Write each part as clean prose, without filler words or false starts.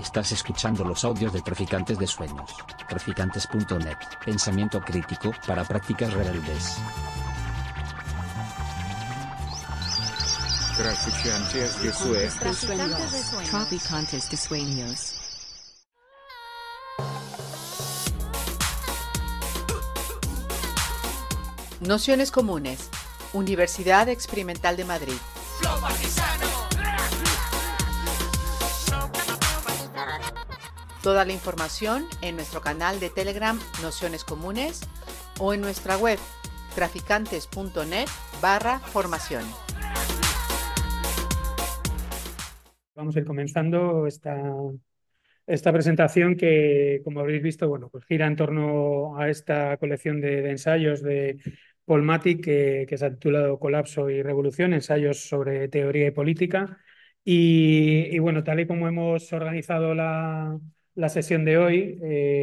Estás escuchando los audios de Traficantes de Sueños. Traficantes.net. Pensamiento crítico para prácticas rebeldes. Traficantes de Sueños. Traficantes de Sueños. Nociones comunes. Universidad Experimental de Madrid. Toda la información en nuestro canal de Telegram Nociones Comunes o en nuestra web traficantes.net/formación. Vamos a ir comenzando esta presentación que, como habréis visto, bueno, pues gira en torno a esta colección de ensayos de Paul Matic que se ha titulado Colapso y Revolución, ensayos sobre teoría y política. Y bueno, tal y como hemos organizado la sesión de hoy,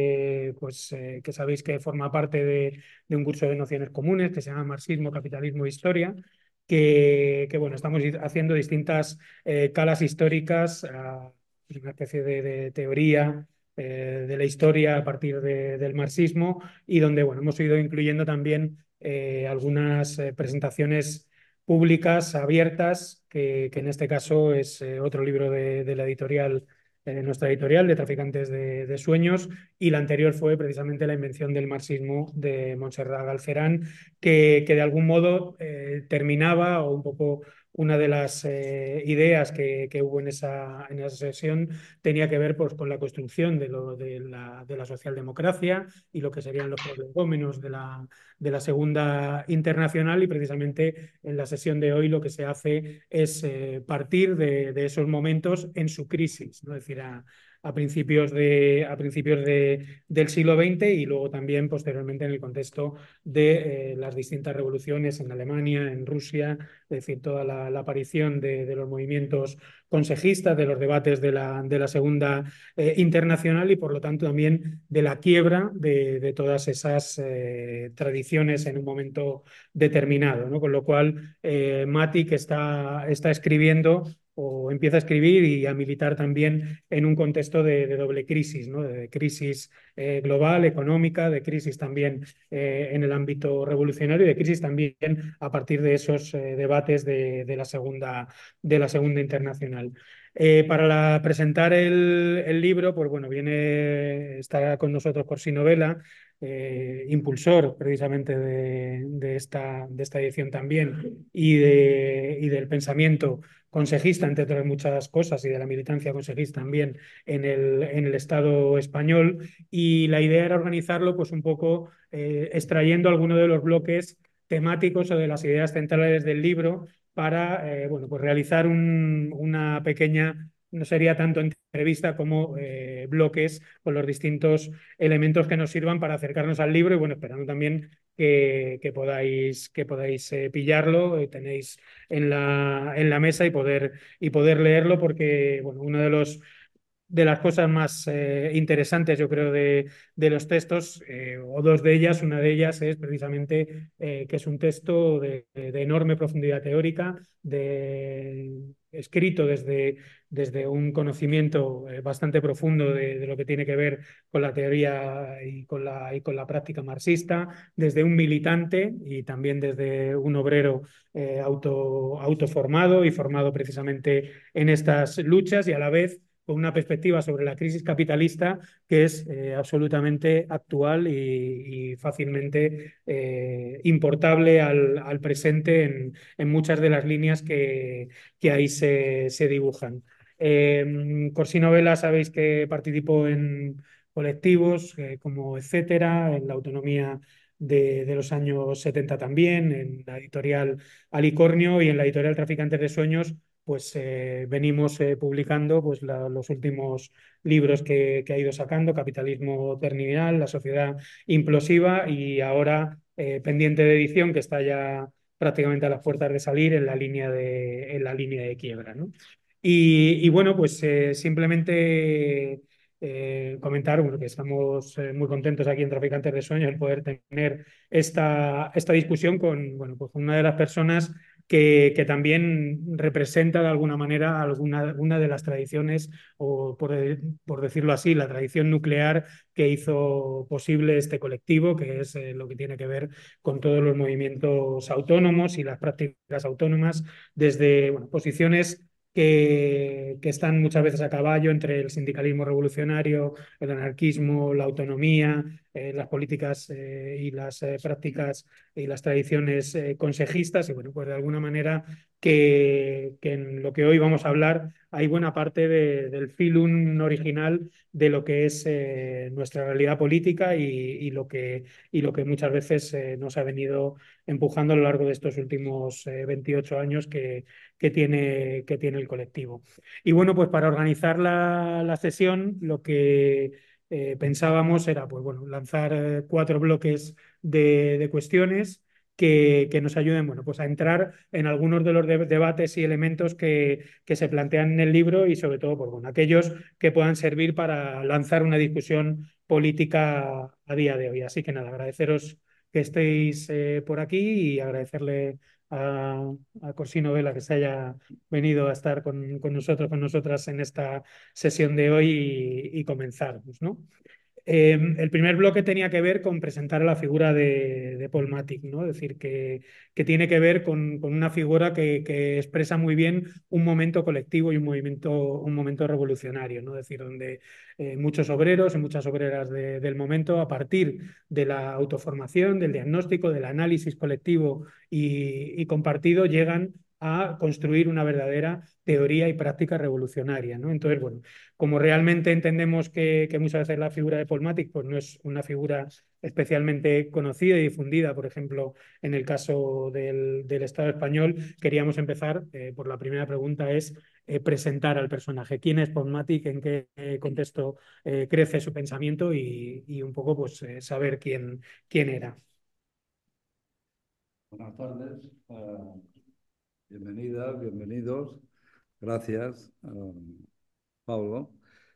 que sabéis que forma parte de un curso de nociones comunes que se llama Marxismo, Capitalismo e Historia, bueno, estamos haciendo distintas calas históricas, una especie de teoría de la historia a partir del marxismo, y donde bueno, hemos ido incluyendo también algunas presentaciones públicas abiertas, que en este caso es otro libro de la editorial, nuestra editorial de Traficantes de Sueños, y la anterior fue precisamente La invención del marxismo de Montserrat Galcerán, que de algún modo terminaba, o un poco una de las ideas que hubo en esa sesión tenía que ver pues, con la construcción de la socialdemocracia y lo que serían los prolegómenos de la Segunda Internacional, y precisamente en la sesión de hoy lo que se hace es partir de esos momentos en su crisis, ¿no? Es decir, a principios del siglo XX, y luego también posteriormente en el contexto de las distintas revoluciones en Alemania, en Rusia, es decir, toda la aparición de los movimientos consejistas, de los debates de la Segunda Internacional, y por lo tanto también de la quiebra de todas esas tradiciones en un momento determinado, ¿no? Con lo cual, Matic está escribiendo, o empieza a escribir y a militar también en un contexto de doble crisis, ¿no? De crisis global, económica, de crisis también en el ámbito revolucionario, y de crisis también a partir de esos debates de la Segunda Internacional. Presentar el libro, pues bueno, está con nosotros Corsino Vela, impulsor precisamente de esta edición también, y del pensamiento consejista, entre otras muchas cosas, y de la militancia consejista también en el Estado español. Y la idea era organizarlo pues un poco extrayendo algunos de los bloques temáticos o de las ideas centrales del libro para bueno, pues realizar una pequeña, no sería tanto entrevista como bloques con los distintos elementos que nos sirvan para acercarnos al libro, y bueno, esperando también que podáis pillarlo, tenéis en la mesa, y poder leerlo, porque bueno, uno de las cosas más interesantes, yo creo, de los textos, o dos de ellas, una de ellas es precisamente que es un texto de enorme profundidad teórica, escrito desde un conocimiento bastante profundo de lo que tiene que ver con la teoría y con la práctica marxista, desde un militante y también desde un obrero autoformado y formado precisamente en estas luchas, y a la vez con una perspectiva sobre la crisis capitalista que es absolutamente actual y fácilmente importable al presente en muchas de las líneas que ahí se dibujan. Corsino Vela, sabéis que participó en colectivos como Etcétera, en la autonomía de los años 70 también, en la editorial Alicornio y en la editorial Traficantes de Sueños. Pues venimos publicando pues, los últimos libros que ha ido sacando: Capitalismo Terminal, La Sociedad Implosiva, y ahora pendiente de edición, que está ya prácticamente a las puertas de salir, en la línea de quiebra, ¿no? Y bueno, pues simplemente comentar, bueno, que estamos muy contentos aquí en Traficantes de Sueños el poder tener esta discusión con, bueno, pues una de las personas que también representa de alguna manera una de las tradiciones, o por decirlo así, la tradición nuclear que hizo posible este colectivo, que es lo que tiene que ver con todos los movimientos autónomos y las prácticas autónomas, desde bueno, posiciones que están muchas veces a caballo entre el sindicalismo revolucionario, el anarquismo, la autonomía, las políticas y las prácticas y las tradiciones consejistas. Y bueno, pues de alguna manera que en lo que hoy vamos a hablar hay buena parte del filum original de lo que es nuestra realidad política y lo que muchas veces nos ha venido empujando a lo largo de estos últimos 28 años que tiene el colectivo. Y bueno, pues para organizar la sesión, lo que pensábamos era pues, bueno, lanzar 4 bloques de cuestiones que nos ayuden bueno, pues a entrar en algunos de los debates y elementos que se plantean en el libro y sobre todo pues, bueno, aquellos que puedan servir para lanzar una discusión política a día de hoy. Así que nada, agradeceros que estéis por aquí y agradecerle a Corsino Vela que se haya venido a estar con nosotros, con nosotras en esta sesión de hoy y comenzar, pues, ¿no? El primer bloque tenía que ver con presentar a la figura de Paul Matic, ¿no? Es decir, que tiene que ver con una figura que expresa muy bien un momento colectivo y un momento revolucionario, ¿no? Es decir, donde muchos obreros y muchas obreras del momento, a partir de la autoformación, del diagnóstico, del análisis colectivo y compartido, llegan a construir una verdadera teoría y práctica revolucionaria, ¿no? Entonces, bueno, como realmente entendemos que muchas veces la figura de Paul Matic pues no es una figura especialmente conocida y difundida, por ejemplo, en el caso del Estado español, queríamos empezar por la primera pregunta, es presentar al personaje. ¿Quién es Paul Matic? ¿En qué contexto crece su pensamiento? Y un poco pues saber quién era. Buenas tardes, bienvenidas, bienvenidos. Gracias, Pablo.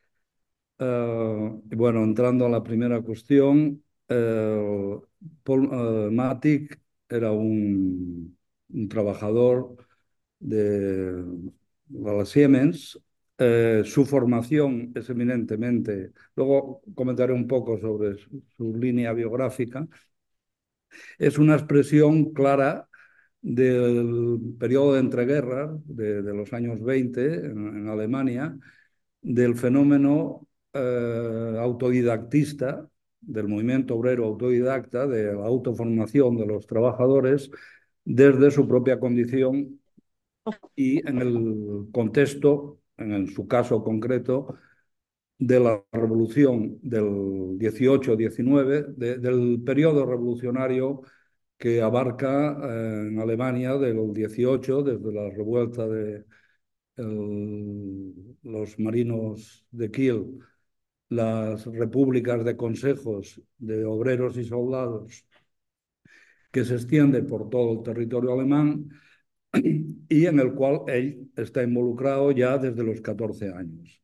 Y bueno, entrando a la primera cuestión, Paul Matic era un trabajador de la Siemens. Su formación es eminentemente, luego comentaré un poco sobre su línea biográfica, es una expresión clara del periodo de entreguerras de los años 20 en Alemania, del fenómeno autodidactista, del movimiento obrero autodidacta, de la autoformación de los trabajadores desde su propia condición y en el contexto, en su caso concreto, de la revolución del 18-19, del periodo revolucionario que abarca en Alemania del 18, desde la revuelta de los marinos de Kiel, las repúblicas de consejos de obreros y soldados que se extiende por todo el territorio alemán y en el cual él está involucrado ya desde los 14 años.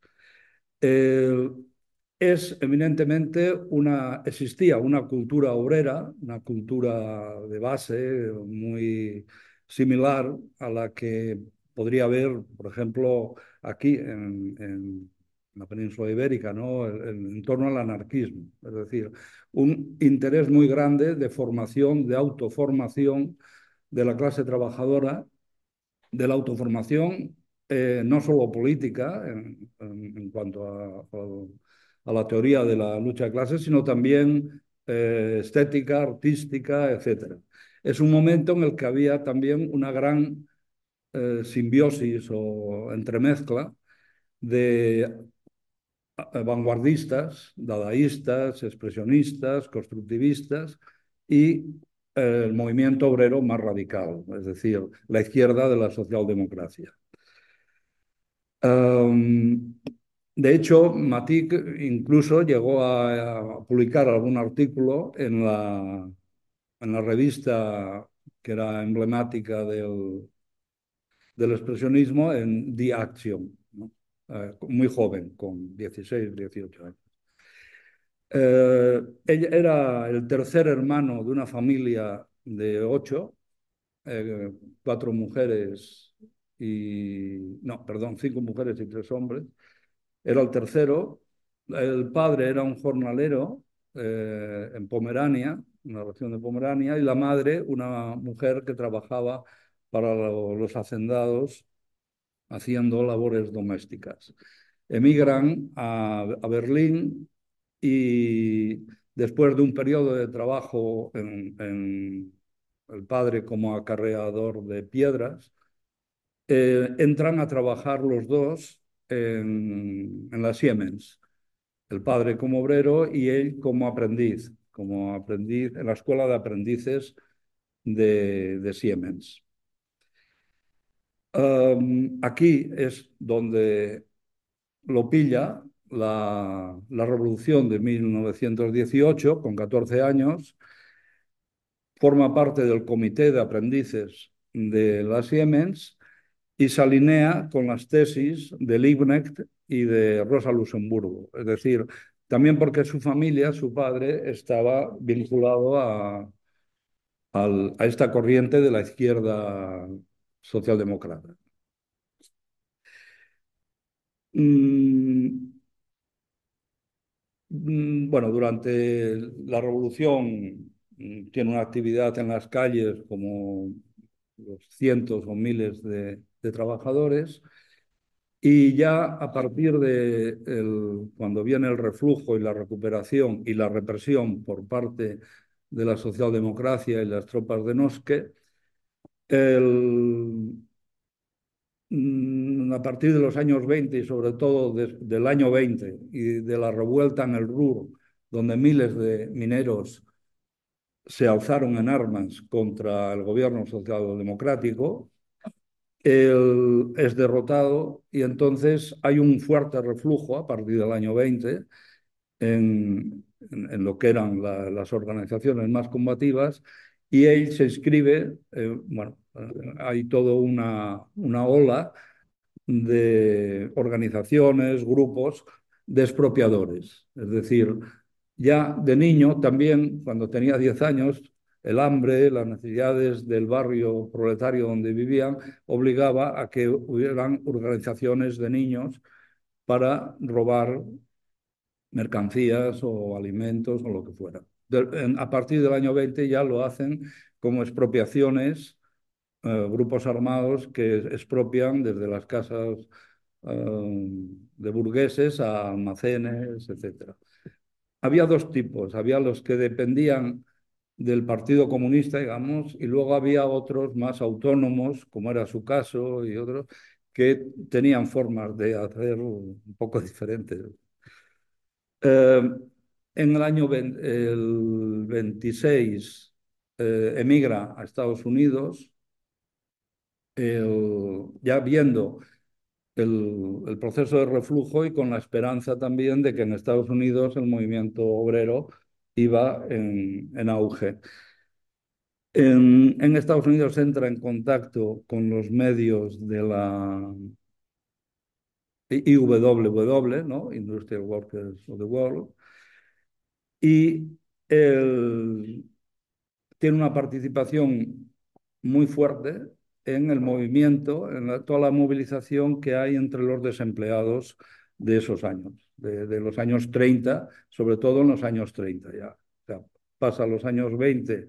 Es eminentemente existía una cultura obrera, una cultura de base muy similar a la que podría haber, por ejemplo, aquí en la península ibérica, ¿no? En torno al anarquismo. Es decir, un interés muy grande de formación, de autoformación de la clase trabajadora, de la autoformación no solo política en cuanto a la teoría de la lucha de clases, sino también estética, artística, etc. Es un momento en el que había también una gran simbiosis o entremezcla de vanguardistas, dadaístas, expresionistas, constructivistas y el movimiento obrero más radical, es decir, la izquierda de la socialdemocracia. De hecho, Matic incluso llegó a publicar algún artículo en la revista que era emblemática del expresionismo, en Die Action, ¿no? Muy joven, con 16, 18 años. Ella era el tercer hermano de una familia de 8 eh, cuatro mujeres y... No, perdón, cinco mujeres y tres hombres. Era el tercero. El padre era un jornalero en Pomerania, en la región de Pomerania, y la madre una mujer que trabajaba para los hacendados haciendo labores domésticas. Emigran a Berlín y después de un periodo de trabajo en el padre como acarreador de piedras, entran a trabajar los dos en la Siemens, el padre como obrero y él como aprendiz en la escuela de aprendices de Siemens. Aquí es donde lo pilla la revolución de 1918, con 14 años, forma parte del comité de aprendices de la Siemens y se alinea con las tesis de Liebknecht y de Rosa Luxemburgo. Es decir, también porque su familia, su padre, estaba vinculado a esta corriente de la izquierda socialdemócrata. Mm, Bueno, durante la revolución tiene una actividad en las calles como los cientos o miles de trabajadores. Y ya a partir de cuando viene el reflujo y la recuperación y la represión por parte de la socialdemocracia y las tropas de Noske, a partir de los años 20 y sobre todo del año 20 y de la revuelta en el Ruhr, donde miles de mineros se alzaron en armas contra el gobierno socialdemocrático, él es derrotado y entonces hay un fuerte reflujo a partir del año 20 en lo que eran las organizaciones más combativas y él se inscribe, bueno, hay toda una ola de organizaciones, grupos de expropiadores. Es decir, ya de niño también, cuando tenía 10 años, el hambre, las necesidades del barrio proletario donde vivían, obligaba a que hubieran organizaciones de niños para robar mercancías o alimentos o lo que fuera. A partir del año 20 ya lo hacen como expropiaciones, grupos armados que expropian desde las casas de burgueses a almacenes, etcétera. Había dos tipos, había los que dependían del Partido Comunista, digamos, y luego había otros más autónomos, como era su caso, y otros que tenían formas de hacer un poco diferentes. Eh, en el año 26 emigra a Estados Unidos, ya viendo el proceso de reflujo y con la esperanza también de que en Estados Unidos el movimiento obrero iba en auge. En Estados Unidos entra en contacto con los medios de la IWW, ¿no? Industrial Workers of the World, y tiene una participación muy fuerte en el movimiento, en toda la movilización que hay entre los desempleados de esos años, de los años 30, sobre todo en los años 30 ya. O sea, pasa los años 20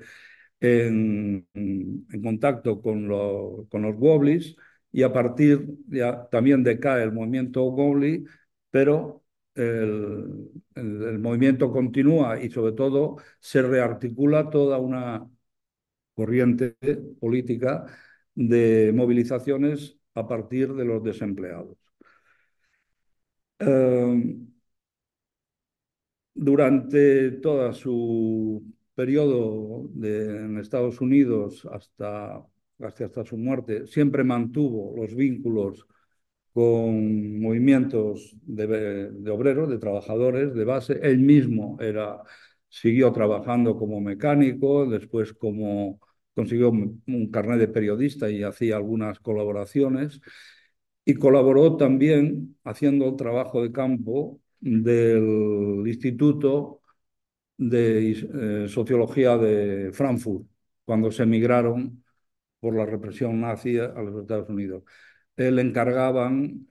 en contacto con los Wobblies y a partir ya también decae el movimiento Wobbly, pero el movimiento continúa y sobre todo se rearticula toda una corriente política de movilizaciones a partir de los desempleados. Durante todo su periodo en Estados Unidos hasta su muerte, siempre mantuvo los vínculos con movimientos de obreros, de trabajadores de base. Él mismo siguió trabajando como mecánico, después consiguió un carnet de periodista y hacía algunas colaboraciones. Y colaboró también haciendo el trabajo de campo del Instituto de Sociología de Frankfurt, cuando se emigraron por la represión nazi a los Estados Unidos. Le encargaban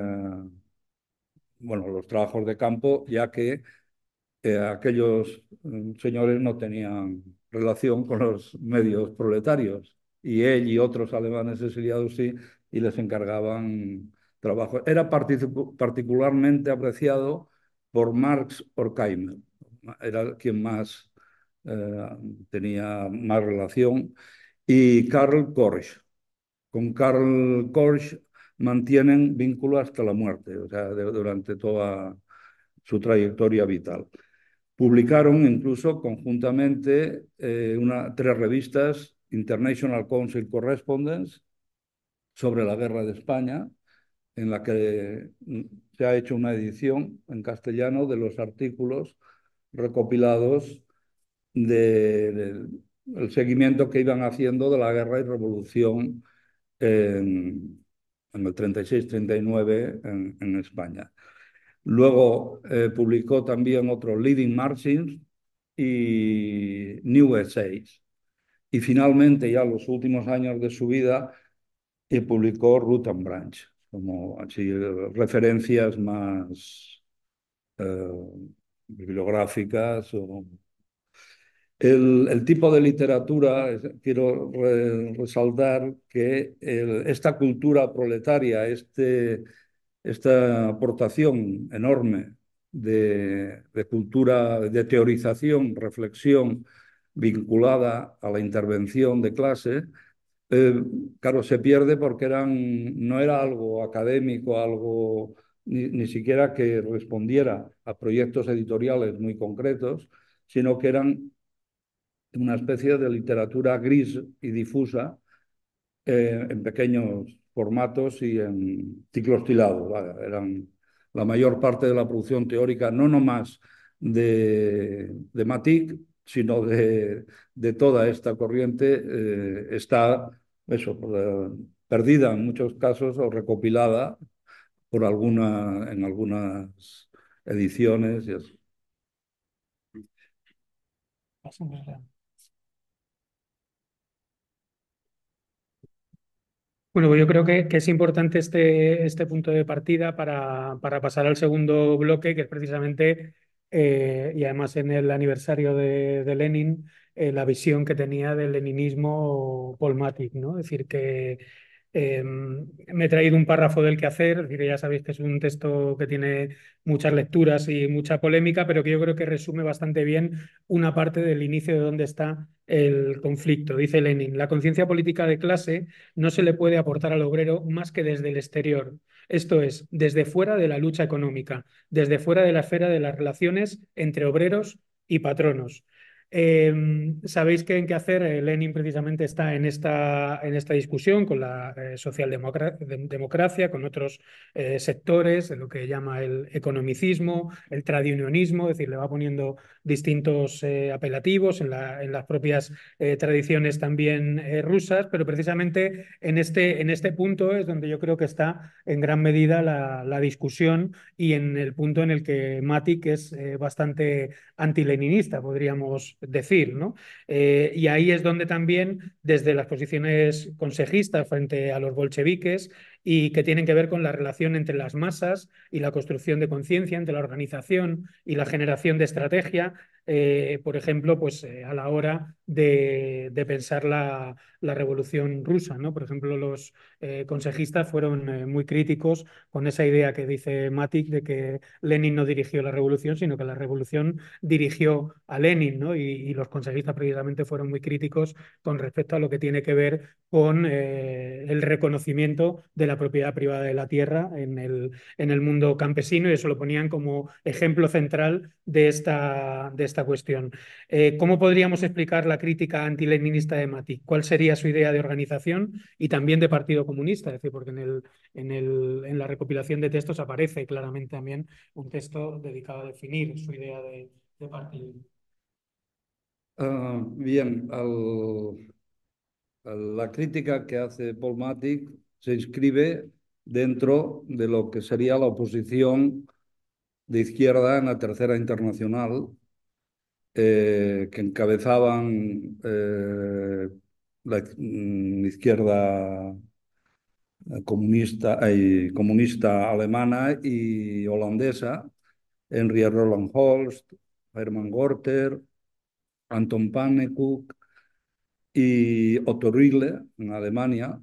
bueno, los trabajos de campo, ya que aquellos señores no tenían relación con los medios proletarios y él y otros alemanes exiliados sí, y les encargaban trabajo. Era particularmente apreciado por Marx Horkheimer, era quien más tenía más relación, y Karl Korsch. Con Karl Korsch mantienen vínculo hasta la muerte, o sea, durante toda su trayectoria vital. Publicaron incluso conjuntamente tres revistas, International Council Correspondence, sobre la guerra de España, en la que se ha hecho una edición en castellano de los artículos recopilados del seguimiento que iban haciendo de la guerra y revolución en el 36-39 en España. Luego publicó también otro Leading Margins y New Essays. Y finalmente, ya los últimos años de su vida, publicó Root and Branch, como así, referencias más bibliográficas. El tipo de literatura, quiero resaltar que esta cultura proletaria, esta aportación enorme de cultura, de teorización, reflexión vinculada a la intervención de clase, claro, se pierde porque no era algo académico, algo ni siquiera que respondiera a proyectos editoriales muy concretos, sino que eran una especie de literatura gris y difusa en pequeños formatos y en ciclos tilados. Vale, eran la mayor parte de la producción teórica, no nomás de Matic, sino de toda esta corriente, está eso, perdida en muchos casos o recopilada en algunas ediciones. Y eso. Bueno, pues yo creo que es importante este punto de partida para pasar al segundo bloque, que es precisamente, y además en el aniversario de Lenin, la visión que tenía del leninismo Paul Matic, ¿no? Es decir, que me he traído un párrafo del quehacer, es decir, que ya sabéis que es un texto que tiene muchas lecturas y mucha polémica, pero que yo creo que resume bastante bien una parte del inicio de dónde está el conflicto. Dice Lenin: la conciencia política de clase no se le puede aportar al obrero más que desde el exterior, esto es, desde fuera de la lucha económica, desde fuera de la esfera de las relaciones entre obreros y patronos. Sabéis que en qué hacer Lenin precisamente está en esta discusión con la socialdemocracia, con otros sectores, de lo que llama el economicismo, el tradiunionismo, es decir, le va poniendo distintos apelativos en las propias tradiciones también rusas, pero precisamente en este punto es donde yo creo que está en gran medida la discusión y en el punto en el que Matic es bastante antileninista, podríamos decir, ¿no? Y ahí es donde también, desde las posiciones consejistas frente a los bolcheviques, y que tienen que ver con la relación entre las masas y la construcción de conciencia, entre la organización y la generación de estrategia, por ejemplo, pues a la hora de pensar la revolución rusa, ¿no? Por ejemplo, los consejistas fueron muy críticos con esa idea que dice Matic de que Lenin no dirigió la revolución, sino que la revolución dirigió a Lenin, ¿no? Y los consejistas precisamente fueron muy críticos con respecto a lo que tiene que ver con el reconocimiento de la propiedad privada de la tierra en el mundo campesino, y eso lo ponían como ejemplo central de esta cuestión. ¿Cómo podríamos explicar la crítica antileninista de Matic? ¿Cuál sería su idea de organización y también de Partido Comunista? Es decir, porque en la recopilación de textos aparece claramente también un texto dedicado a definir su idea de partido. Bien, la crítica que hace Paul Matic se inscribe dentro de lo que sería la oposición de izquierda en la Tercera Internacional, que encabezaban izquierda comunista alemana y holandesa, Henry Roland Holst, Hermann Gorter, Anton Pannekoek y Otto Riegler en Alemania,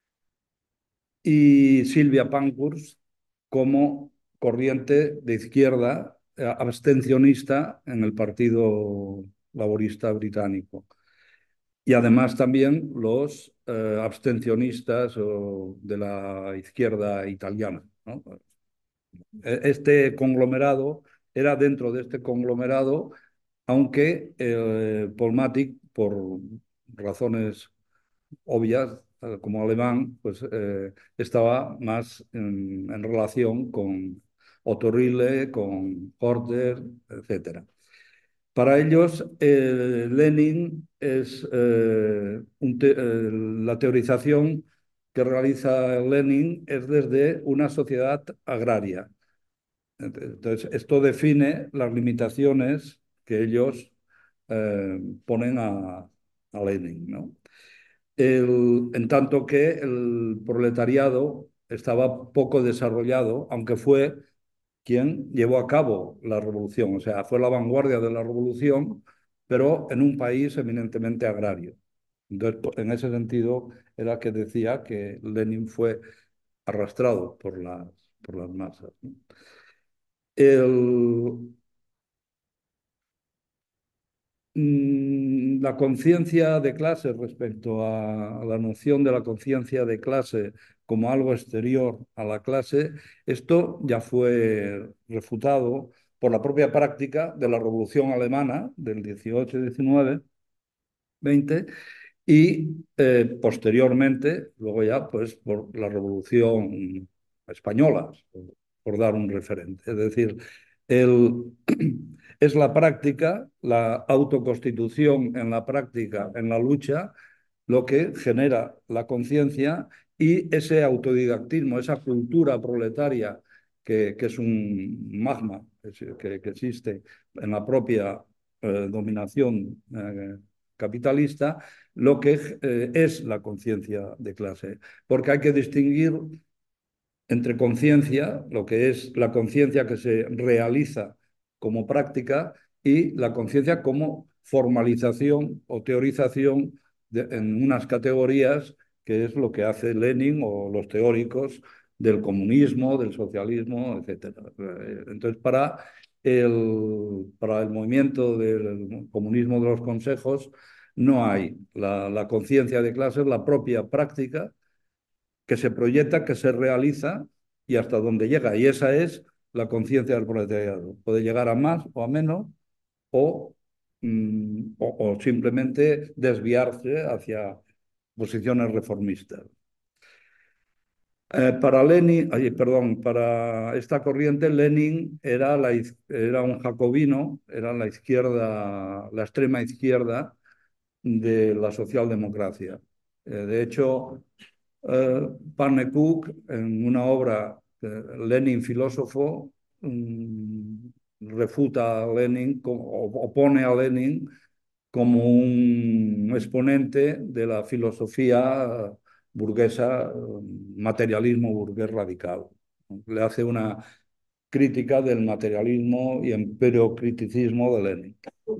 y Sylvia Pankhurst como corriente de izquierda abstencionista en el Partido Laborista Británico. Y además también los abstencionistas de la izquierda italiana, ¿no? Este conglomerado era dentro de este conglomerado, aunque Polmatic, por razones obvias, como alemán, pues estaba más en relación con Otto Rille, con Horter, etcétera. Para ellos, Lenin es la teorización que realiza Lenin es desde una sociedad agraria. Entonces, esto define las limitaciones que ellos ponen a Lenin, ¿no? En tanto que el proletariado estaba poco desarrollado, aunque fue quien llevó a cabo la revolución, o sea, fue la vanguardia de la revolución, pero en un país eminentemente agrario. Entonces, en ese sentido, era que decía que Lenin fue arrastrado por las masas, ¿no? El, la conciencia de clase respecto a la noción de la conciencia de clase como algo exterior a la clase, esto ya fue refutado por la propia práctica de la Revolución Alemana del 18, 19, 20 y posteriormente, luego ya, pues por la Revolución Española, por dar un referente. Es decir, el, es la práctica, la autoconstitución en la práctica, en la lucha, lo que genera la conciencia y ese autodidactismo, esa cultura proletaria que es un magma que existe en la propia dominación capitalista, lo que es la conciencia de clase. Porque hay que distinguir entre conciencia, lo que es la conciencia que se realiza como práctica, y la conciencia como formalización o teorización en unas categorías, que es lo que hace Lenin o los teóricos del comunismo, del socialismo, etcétera. Entonces, para el movimiento del comunismo de los consejos, no hay la conciencia de clases, la propia práctica que se proyecta, que se realiza y hasta dónde llega. Y esa es la conciencia del proletariado. Puede llegar a más o a menos o, o simplemente desviarse hacia posiciones reformistas. Para Lenin, perdón, para esta corriente, Lenin era un jacobino, era la izquierda, la extrema izquierda de la socialdemocracia. De hecho, Pannekoek, en una obra, Lenin filósofo, refuta a Lenin, opone a Lenin como un exponente de la filosofía burguesa, materialismo burgués radical. Le hace una crítica del materialismo y empiriocriticismo de Lenin.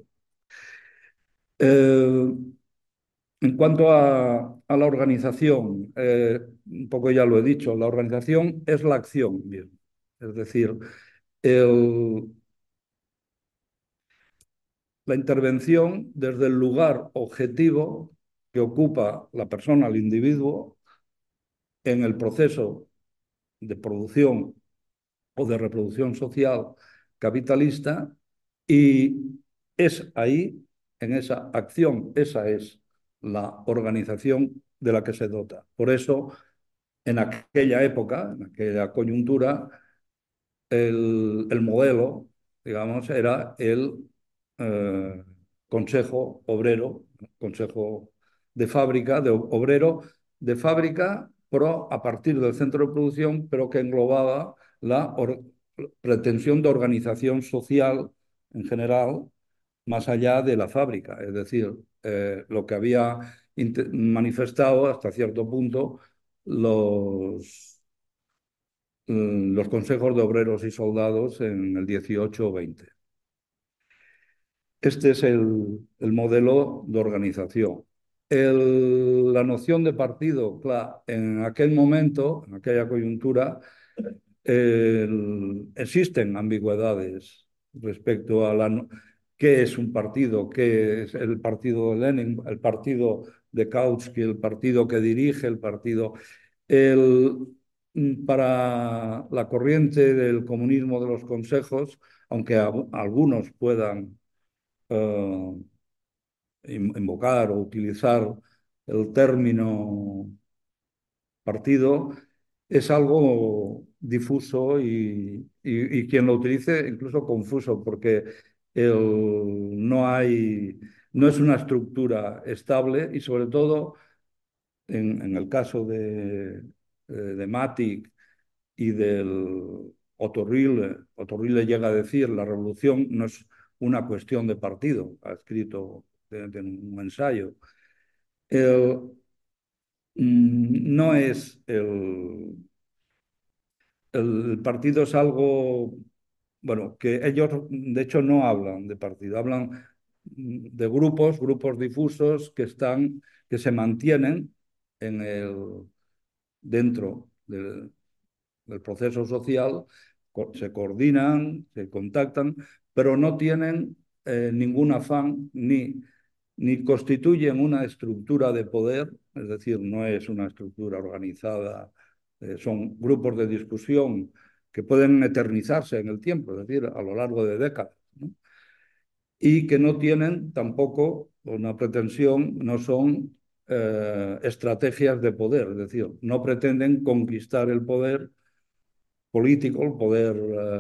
En cuanto a la organización, un poco ya lo he dicho, la organización es la acción, bien. Es decir, la intervención desde el lugar objetivo que ocupa la persona, el individuo, en el proceso de producción o de reproducción social capitalista, y es ahí, en esa acción, esa es la organización de la que se dota. Por eso, en aquella época, en aquella coyuntura, el modelo, digamos, era el eh, Consejo Obrero, Consejo de Fábrica, de obrero de fábrica, pero a partir del centro de producción, pero que englobaba la pretensión de organización social en general, más allá de la fábrica. Es decir, lo que había manifestado hasta cierto punto los consejos de obreros y soldados en el 18 o 20. Este es el modelo de organización. La noción de partido, claro, en aquel momento, en aquella coyuntura, existen ambigüedades respecto a qué es un partido, qué es el partido de Lenin, el partido de Kautsky, el partido que dirige, el partido. El, para la corriente del comunismo de los consejos, aunque algunos puedan invocar o utilizar el término partido, es algo difuso y quien lo utilice incluso confuso, porque no es una estructura estable y sobre todo en el caso de Matic y del Otorrile llega a decir, la revolución no es una cuestión de partido, ha escrito en un ensayo. No es el partido es algo, bueno, que ellos de hecho no hablan de partido, hablan de grupos difusos que se mantienen dentro del proceso social, se coordinan, se contactan, pero no tienen ningún afán ni constituyen una estructura de poder, es decir, no es una estructura organizada, son grupos de discusión que pueden eternizarse en el tiempo, es decir, a lo largo de décadas, ¿no? Y que no tienen tampoco una pretensión, no son estrategias de poder, es decir, no pretenden conquistar el poder político, el poder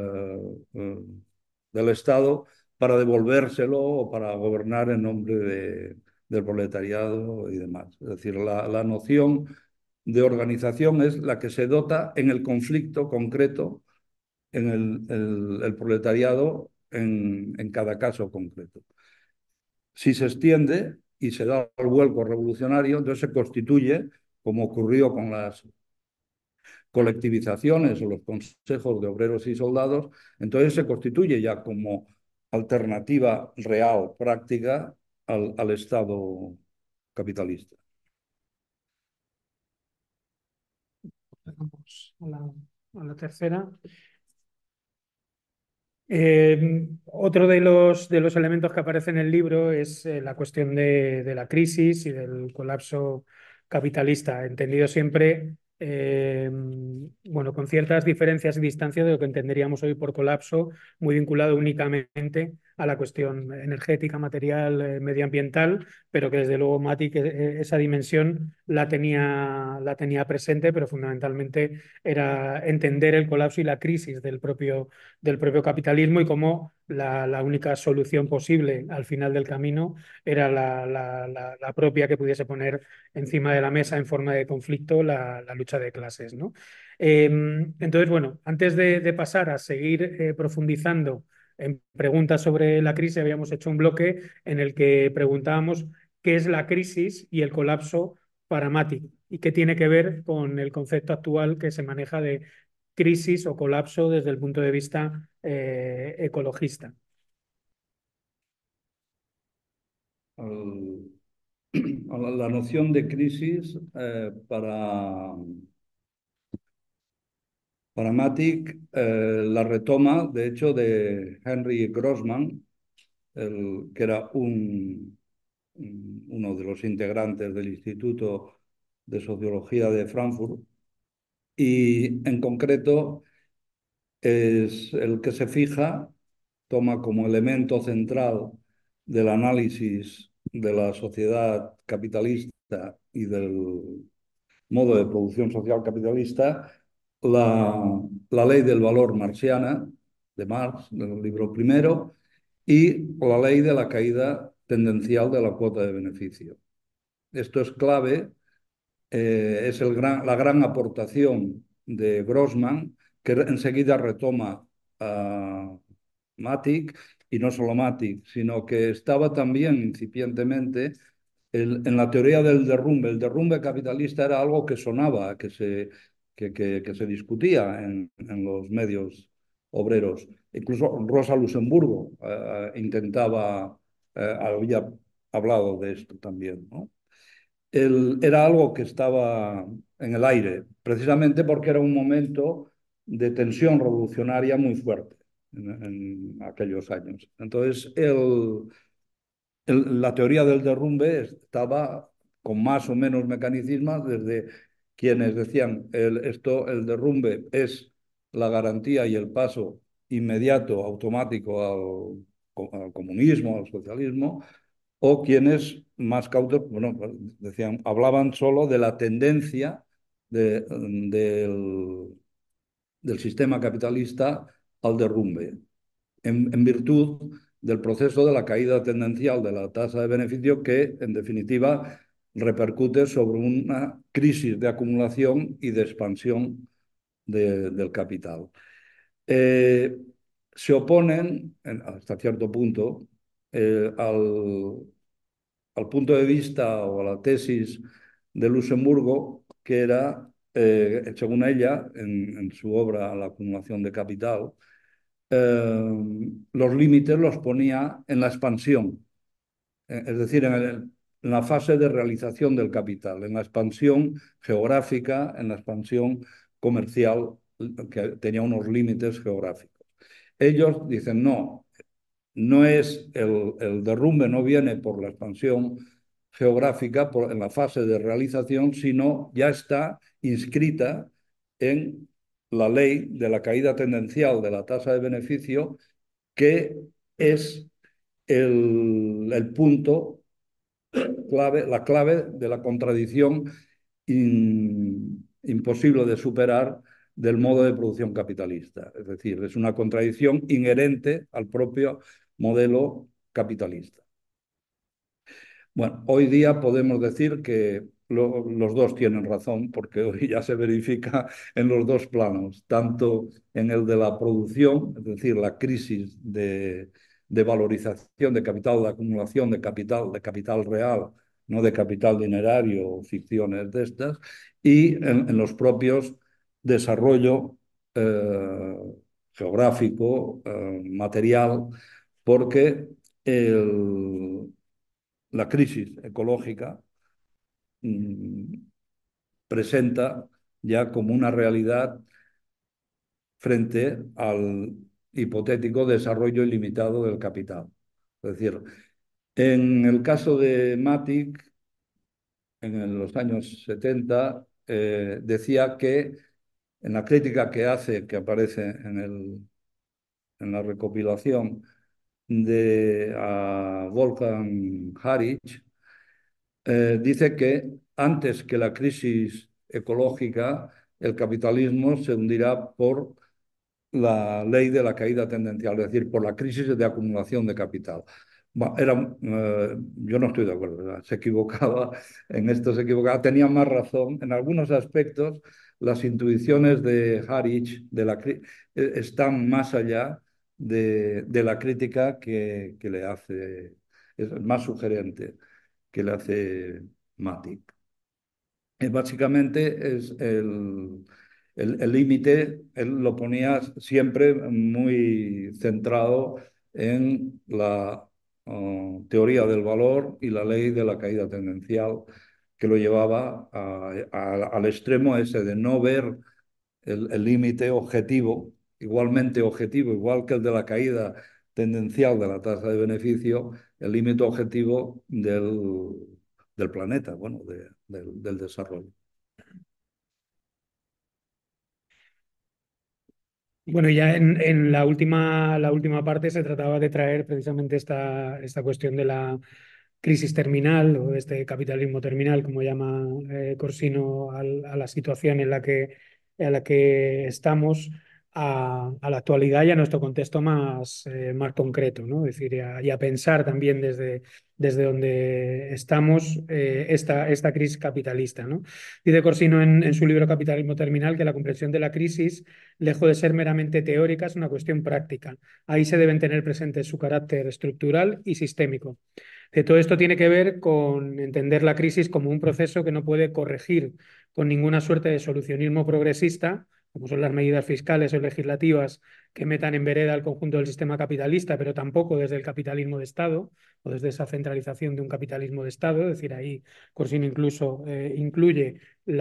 del Estado, para devolvérselo o para gobernar en nombre del proletariado y demás. Es decir, la noción de organización es la que se dota en el conflicto concreto, en el proletariado en cada caso concreto. Si se extiende y se da el vuelco revolucionario, entonces se constituye, como ocurrió con las colectivizaciones o los consejos de obreros y soldados, entonces se constituye ya como alternativa real, práctica, al Estado capitalista. Vamos a la tercera. Otro de los elementos que aparece en el libro es la cuestión de la crisis y del colapso capitalista, entendido siempre bueno, con ciertas diferencias y distancias de lo que entenderíamos hoy por colapso, muy vinculado únicamente a la cuestión energética, material, medioambiental, pero que desde luego Matic esa dimensión la tenía presente, pero fundamentalmente era entender el colapso y la crisis del propio capitalismo y cómo la única solución posible al final del camino era la propia que pudiese poner encima de la mesa en forma de conflicto la lucha de clases, ¿no? Entonces, bueno, antes de pasar a seguir profundizando en preguntas sobre la crisis, habíamos hecho un bloque en el que preguntábamos qué es la crisis y el colapso para Matic y qué tiene que ver con el concepto actual que se maneja de crisis o colapso desde el punto de vista ecologista. La noción de crisis para Matic la retoma, de hecho, de Henry Grossman, que era uno de los integrantes del Instituto de Sociología de Frankfurt, y en concreto es el que se fija, toma como elemento central del análisis de la sociedad capitalista y del modo de producción social capitalista, la ley del valor marxiana de Marx, del libro primero, y la ley de la caída tendencial de la cuota de beneficio. Esto es clave, es la gran aportación de Grossman, que enseguida retoma a Matic, y no solo Matic, sino que estaba también incipientemente en la teoría del derrumbe, el derrumbe capitalista era algo que sonaba, que se discutía en los medios obreros. Incluso Rosa Luxemburgo había hablado de esto también, ¿no? Era algo que estaba en el aire, precisamente porque era un momento de tensión revolucionaria muy fuerte en aquellos años. Entonces, la teoría del derrumbe estaba con más o menos mecanicismos desde quienes decían el derrumbe es la garantía y el paso inmediato, automático al comunismo, al socialismo, o quienes más cautos, bueno, pues, decían, hablaban solo de la tendencia del sistema capitalista al derrumbe en virtud del proceso de la caída tendencial de la tasa de beneficio que, en definitiva, repercute sobre una crisis de acumulación y de expansión del capital. Eh, Se oponen, hasta cierto punto, al punto de vista o a la tesis de Luxemburgo, que era, según ella, en su obra La acumulación de capital, los límites los ponía en la expansión, es decir, en la fase de realización del capital, en la expansión geográfica, en la expansión comercial, que tenía unos límites geográficos. Ellos dicen, no, no es el derrumbe, no viene por la expansión geográfica en la fase de realización, sino ya está inscrita en la ley de la caída tendencial de la tasa de beneficio, que es el punto clave, la clave de la contradicción imposible de superar del modo de producción capitalista. Es decir, es una contradicción inherente al propio modelo capitalista. Bueno, hoy día podemos decir que los dos tienen razón, porque hoy ya se verifica en los dos planos, tanto en el de la producción, es decir, la crisis de valorización de capital, de acumulación de capital real, no de capital dinerario o ficciones de estas, y en los propios desarrollo geográfico, material, porque la crisis ecológica presenta ya como una realidad frente al hipotético desarrollo ilimitado del capital. Es decir, en el caso de Matic, en los años 70, decía que en la crítica que hace, que aparece en la recopilación de Wolfgang Harich, dice que antes que la crisis ecológica, el capitalismo se hundirá por la ley de la caída tendencial, es decir, por la crisis de acumulación de capital. Bueno, yo no estoy de acuerdo, ¿verdad? Se equivocaba, en esto se equivocaba, tenía más razón. En algunos aspectos, las intuiciones de Harich están más allá de la crítica que le hace, es más sugerente que le hace Matic. Básicamente es el límite, él lo ponía siempre muy centrado en la teoría del valor y la ley de la caída tendencial, que lo llevaba al extremo ese de no ver el límite objetivo, igualmente objetivo, igual que el de la caída tendencial de la tasa de beneficio, el límite objetivo del planeta, bueno, del desarrollo. Bueno, ya en la última parte se trataba de traer precisamente esta cuestión de la crisis terminal o este capitalismo terminal, como llama Corsino, a la situación en la que estamos, a la actualidad y a nuestro contexto más concreto, ¿no? Es decir, y a pensar también desde donde estamos esta crisis capitalista, ¿no? Dice Corsino en su libro Capitalismo Terminal que la comprensión de la crisis, lejos de ser meramente teórica, es una cuestión práctica. Ahí se deben tener presentes su carácter estructural y sistémico. De todo esto tiene que ver con entender la crisis como un proceso que no puede corregir con ninguna suerte de solucionismo progresista, como son las medidas fiscales o legislativas que metan en vereda al conjunto del sistema capitalista, pero tampoco desde el capitalismo de Estado o desde esa centralización de un capitalismo de Estado. Es decir, ahí Corsino incluso incluye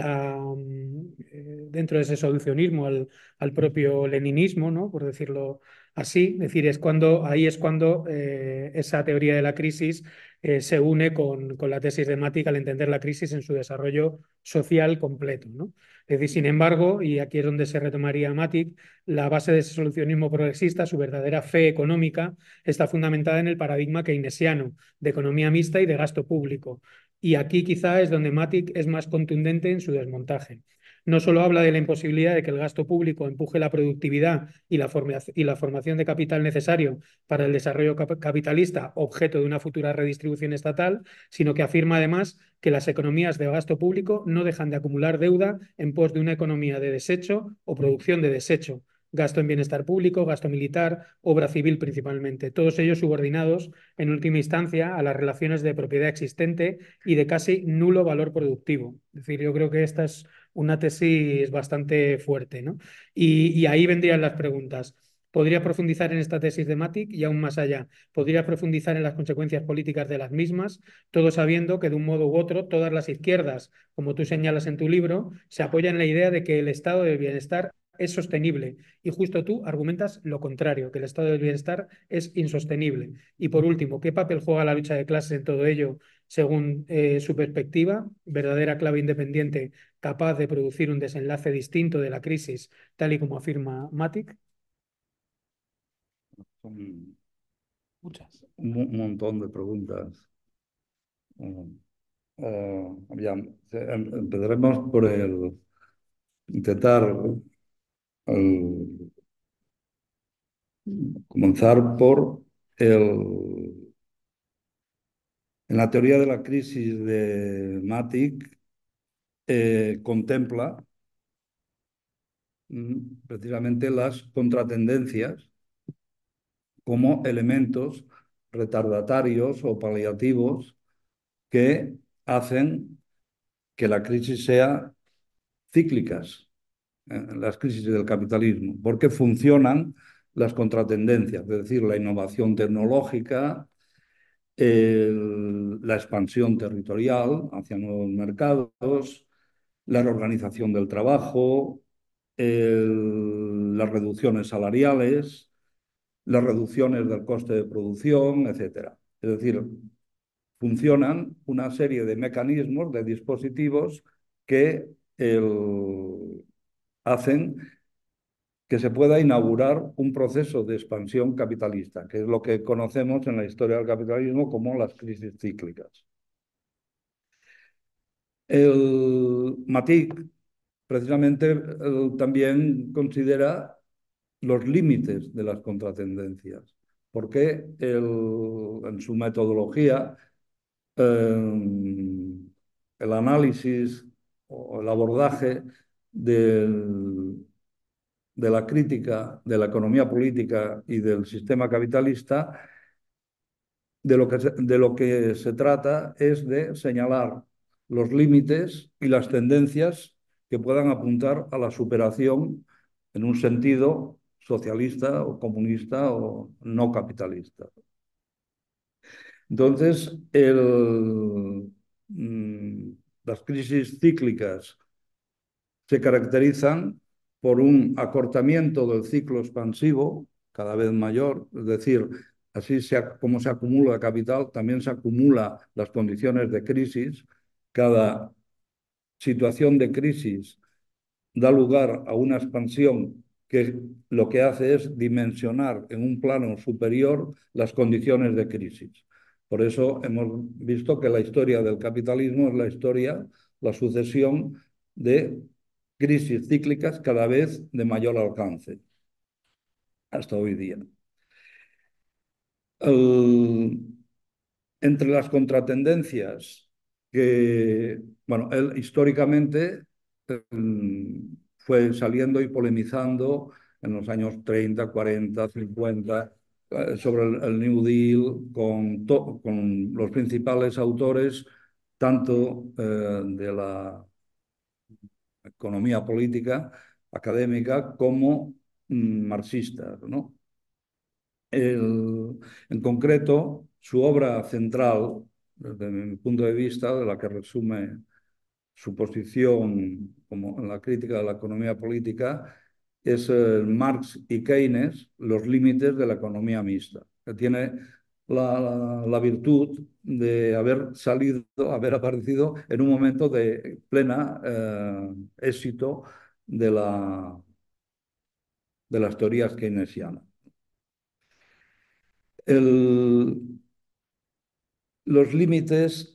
dentro de ese solucionismo al propio leninismo, ¿no? Por decirlo así. Es decir, ahí es cuando esa teoría de la crisis se une con la tesis de Matic al entender la crisis en su desarrollo social completo, ¿no? Es decir, sin embargo, y aquí es donde se retomaría Matic, la base de ese solucionismo progresista, su verdadera fe económica, está fundamentada en el paradigma keynesiano de economía mixta y de gasto público. Y aquí quizá es donde Matic es más contundente en su desmontaje. No solo habla de la imposibilidad de que el gasto público empuje la productividad y la formación de capital necesario para el desarrollo capitalista, objeto de una futura redistribución estatal, sino que afirma además que las economías de gasto público no dejan de acumular deuda en pos de una economía de desecho o producción de desecho, gasto en bienestar público, gasto militar, obra civil principalmente, todos ellos subordinados en última instancia a las relaciones de propiedad existente y de casi nulo valor productivo. Es decir, yo creo que esta es una tesis bastante fuerte, ¿no? Y ahí vendrían las preguntas. ¿Podría profundizar en esta tesis de Matic y aún más allá? ¿Podría profundizar en las consecuencias políticas de las mismas? Todo sabiendo que de un modo u otro todas las izquierdas, como tú señalas en tu libro, se apoyan en la idea de que el estado del bienestar es sostenible. Y justo tú argumentas lo contrario, que el estado del bienestar es insostenible. Y por último, ¿qué papel juega la lucha de clases en todo ello según su perspectiva? ¿Verdadera clave independiente capaz de producir un desenlace distinto de la crisis, tal y como afirma Matic? Son Muchas. un montón de preguntas. Empezaremos por intentar comenzar por en la teoría de la crisis de Matic contempla precisamente las contratendencias como elementos retardatarios o paliativos que hacen que la crisis sea cíclicas, las crisis del capitalismo, porque funcionan las contratendencias, es decir, la innovación tecnológica, la expansión territorial hacia nuevos mercados, la reorganización del trabajo, las reducciones salariales, las reducciones del coste de producción, etcétera. Es decir, funcionan una serie de mecanismos, de dispositivos que hacen que se pueda inaugurar un proceso de expansión capitalista, que es lo que conocemos en la historia del capitalismo como las crisis cíclicas. El Matic, precisamente, también considera los límites de las contratendencias, porque en su metodología el análisis o el abordaje de la crítica de la economía política y del sistema capitalista, de lo que se trata es de señalar los límites y las tendencias que puedan apuntar a la superación en un sentido socialista o comunista o no capitalista. Entonces, las crisis cíclicas se caracterizan por un acortamiento del ciclo expansivo cada vez mayor, es decir, así como se acumula capital, también se acumula las condiciones de crisis. Cada situación de crisis da lugar a una expansión que lo que hace es dimensionar en un plano superior las condiciones de crisis. Por eso hemos visto que la historia del capitalismo es la sucesión de crisis cíclicas cada vez de mayor alcance. hasta hoy día. El- Entre las contratendencias que, bueno, él históricamente fue saliendo y polemizando en los años 30, 40, 50 sobre el New Deal con los principales autores tanto de la economía política académica como marxistas, ¿no? En concreto, su obra central, desde mi punto de vista, de la que resume su posición como en la crítica de la economía política, es Marx y Keynes, los límites de la economía mixta, que tiene la virtud de haber salido, haber aparecido en un momento de plena éxito de, de las teorías keynesianas. El, los límites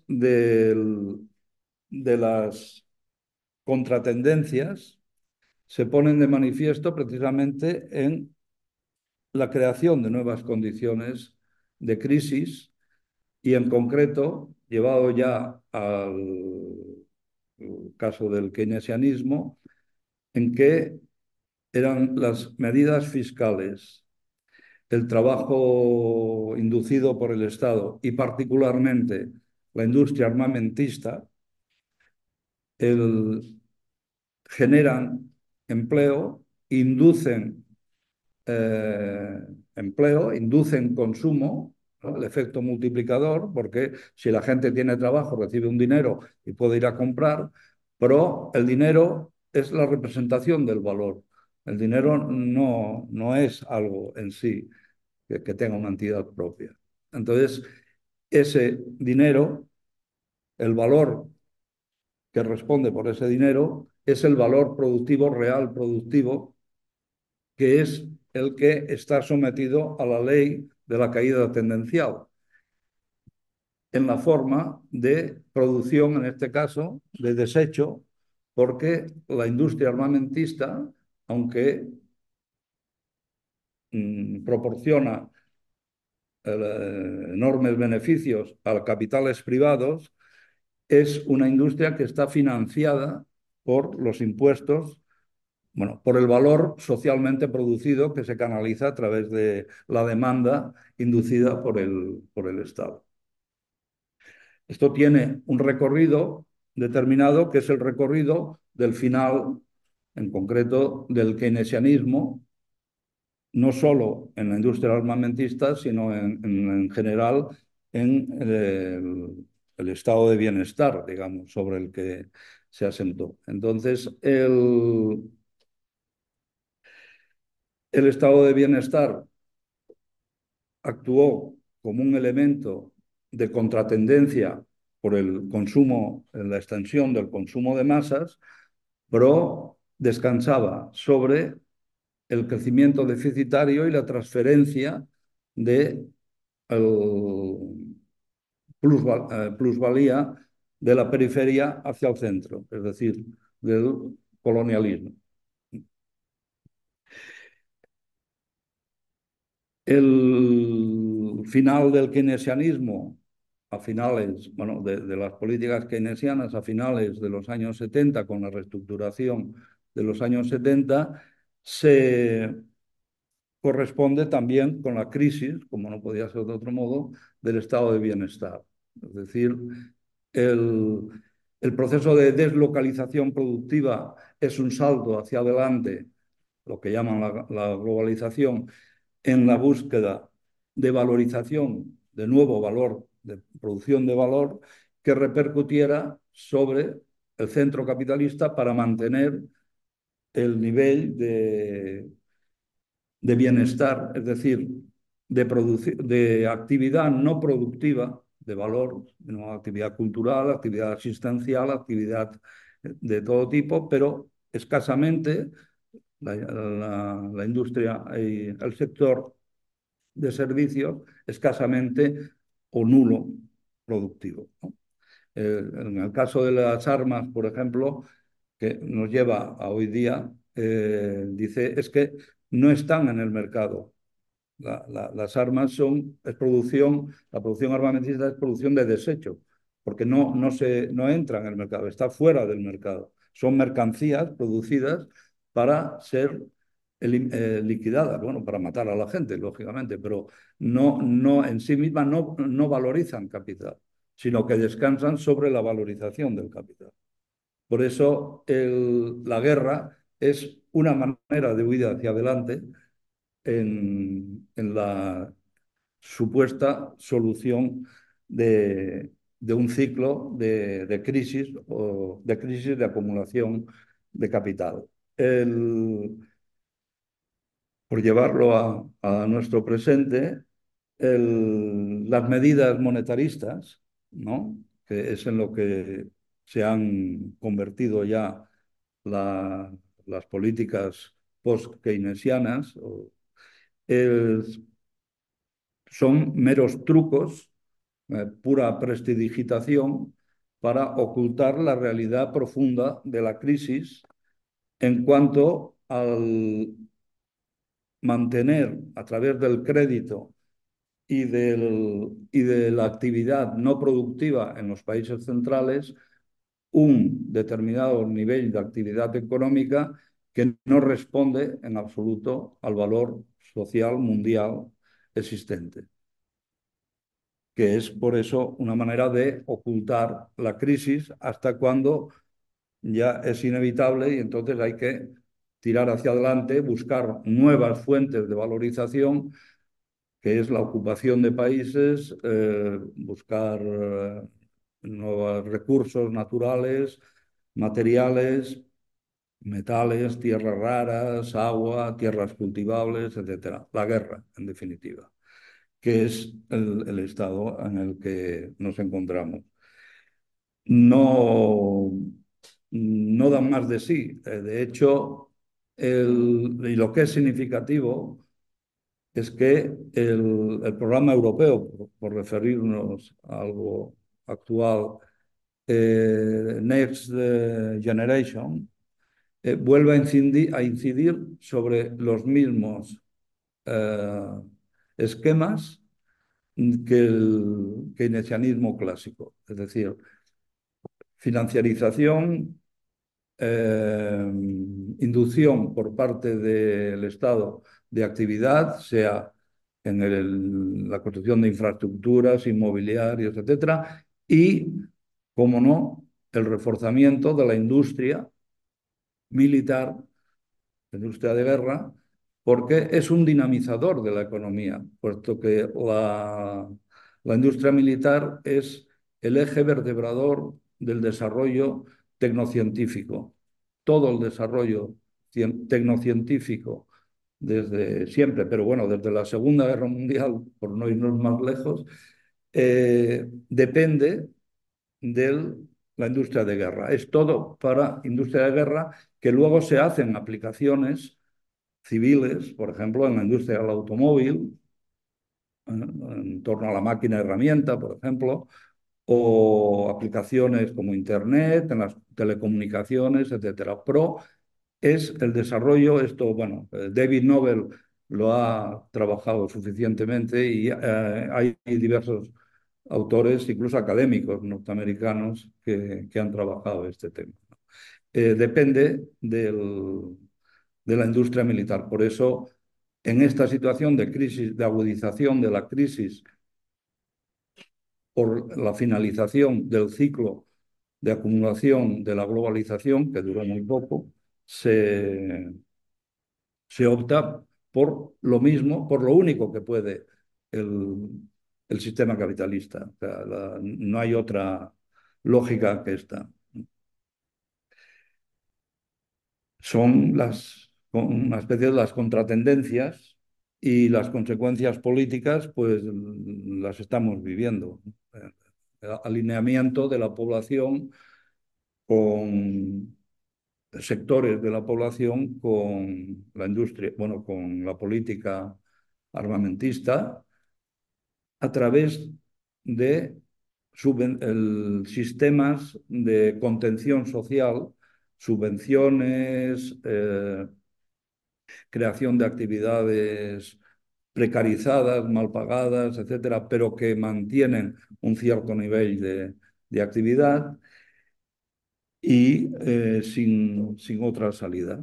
de las contratendencias se ponen de manifiesto precisamente en la creación de nuevas condiciones de crisis y en concreto, llevado ya al caso del keynesianismo, en que eran las medidas fiscales, el trabajo inducido por el Estado y particularmente la industria armamentista, generan empleo, inducen eh, empleo, inducen consumo, ¿no? El efecto multiplicador, porque si la gente tiene trabajo, recibe un dinero y puede ir a comprar, pero el dinero es la representación del valor. El dinero no es algo en sí que tenga una entidad propia. Entonces, ese dinero, el valor que responde por ese dinero, es el valor productivo real, productivo, que es el que está sometido a la ley de la caída tendencial, en la forma de producción, en este caso, de desecho, porque la industria armamentista, aunque proporciona enormes beneficios a capitales privados, es una industria que está financiada por los impuestos, bueno, por el valor socialmente producido que se canaliza a través de la demanda inducida por el Estado. Esto tiene un recorrido determinado, que es el recorrido del final, en concreto, del keynesianismo, no solo en la industria armamentista, sino en general en el estado de bienestar, digamos, sobre el que se asentó. Entonces, el estado de bienestar actuó como un elemento de contratendencia por el consumo, la extensión del consumo de masas, pero descansaba sobre el crecimiento deficitario y la transferencia de plusvalía de la periferia hacia el centro, es decir, del colonialismo. El final del keynesianismo, a finales, bueno, de las políticas keynesianas a finales de los años 70, con la reestructuración de los años 70, se corresponde también con la crisis, como no podía ser de otro modo, del estado de bienestar. Es decir, el, el proceso de deslocalización productiva es un salto hacia adelante, lo que llaman la globalización, en la búsqueda de valorización, de nuevo valor, de producción de valor, que repercutiera sobre el centro capitalista para mantener el nivel de bienestar, es decir, de actividad no productiva, de valor, ¿no? Actividad cultural, actividad asistencial, actividad de todo tipo, pero escasamente la industria y el sector de servicios escasamente o nulo productivo, ¿no? En el caso de las armas, por ejemplo, que nos lleva a hoy día dice es que no están en el mercado. Las armas es producción, la producción armamentista es producción de desecho, porque no entra en el mercado, está fuera del mercado. Son mercancías producidas para ser liquidadas, bueno, para matar a la gente, lógicamente, pero en sí mismas no valorizan capital, sino que descansan sobre la valorización del capital. Por eso la guerra es una manera de huida hacia adelante en la supuesta solución de un ciclo de crisis o de crisis de acumulación de capital. Por llevarlo a nuestro presente, las medidas monetaristas, ¿no? Que es en lo que se han convertido ya las políticas post-keynesianas, son meros trucos, pura prestidigitación para ocultar la realidad profunda de la crisis en cuanto al mantener a través del crédito y de la actividad no productiva en los países centrales un determinado nivel de actividad económica que no responde en absoluto al valor social mundial existente, que es por eso una manera de ocultar la crisis hasta cuando ya es inevitable y entonces hay que tirar hacia adelante, buscar nuevas fuentes de valorización, que es la ocupación de países, buscar nuevos recursos naturales, materiales, metales, tierras raras, agua, tierras cultivables, etcétera. La guerra, en definitiva, que es el estado en el que nos encontramos. No, no dan más de sí. De hecho, y lo que es significativo es que el programa europeo, por referirnos a algo actual, Next Generation, vuelve a incidir sobre los mismos esquemas que el keynesianismo clásico, es decir, financiarización, inducción por parte del Estado de actividad, sea en la construcción de infraestructuras, inmobiliarios, etcétera, y, como no, el reforzamiento de la industria militar, la industria de guerra, porque es un dinamizador de la economía, puesto que la industria militar es el eje vertebrador del desarrollo tecnocientífico. Todo el desarrollo tecnocientífico desde siempre, pero bueno, desde la Segunda Guerra Mundial, por no irnos más lejos, depende de la industria de guerra. Es todo para industria de guerra que luego se hacen aplicaciones civiles, por ejemplo, en la industria del automóvil, en torno a la máquina herramienta, por ejemplo, o aplicaciones como Internet, en las telecomunicaciones, etcétera. Pero es el desarrollo, esto, bueno, David Nobel lo ha trabajado suficientemente y hay diversos autores, incluso académicos norteamericanos, que han trabajado este tema. Depende de la industria militar. Por eso, en esta situación de crisis, de agudización de la crisis por la finalización del ciclo de acumulación de la globalización, que duró muy poco, se opta por lo mismo, por lo único que puede el sistema capitalista. O sea, no hay otra lógica que esta. Son una especie de las contratendencias y las consecuencias políticas, pues las estamos viviendo. El alineamiento de la población con sectores de la población con la industria, bueno, con la política armamentista a través de sistemas de contención social subvenciones, creación de actividades precarizadas, mal pagadas, etcétera, pero que mantienen un cierto nivel de actividad y sin otra salida.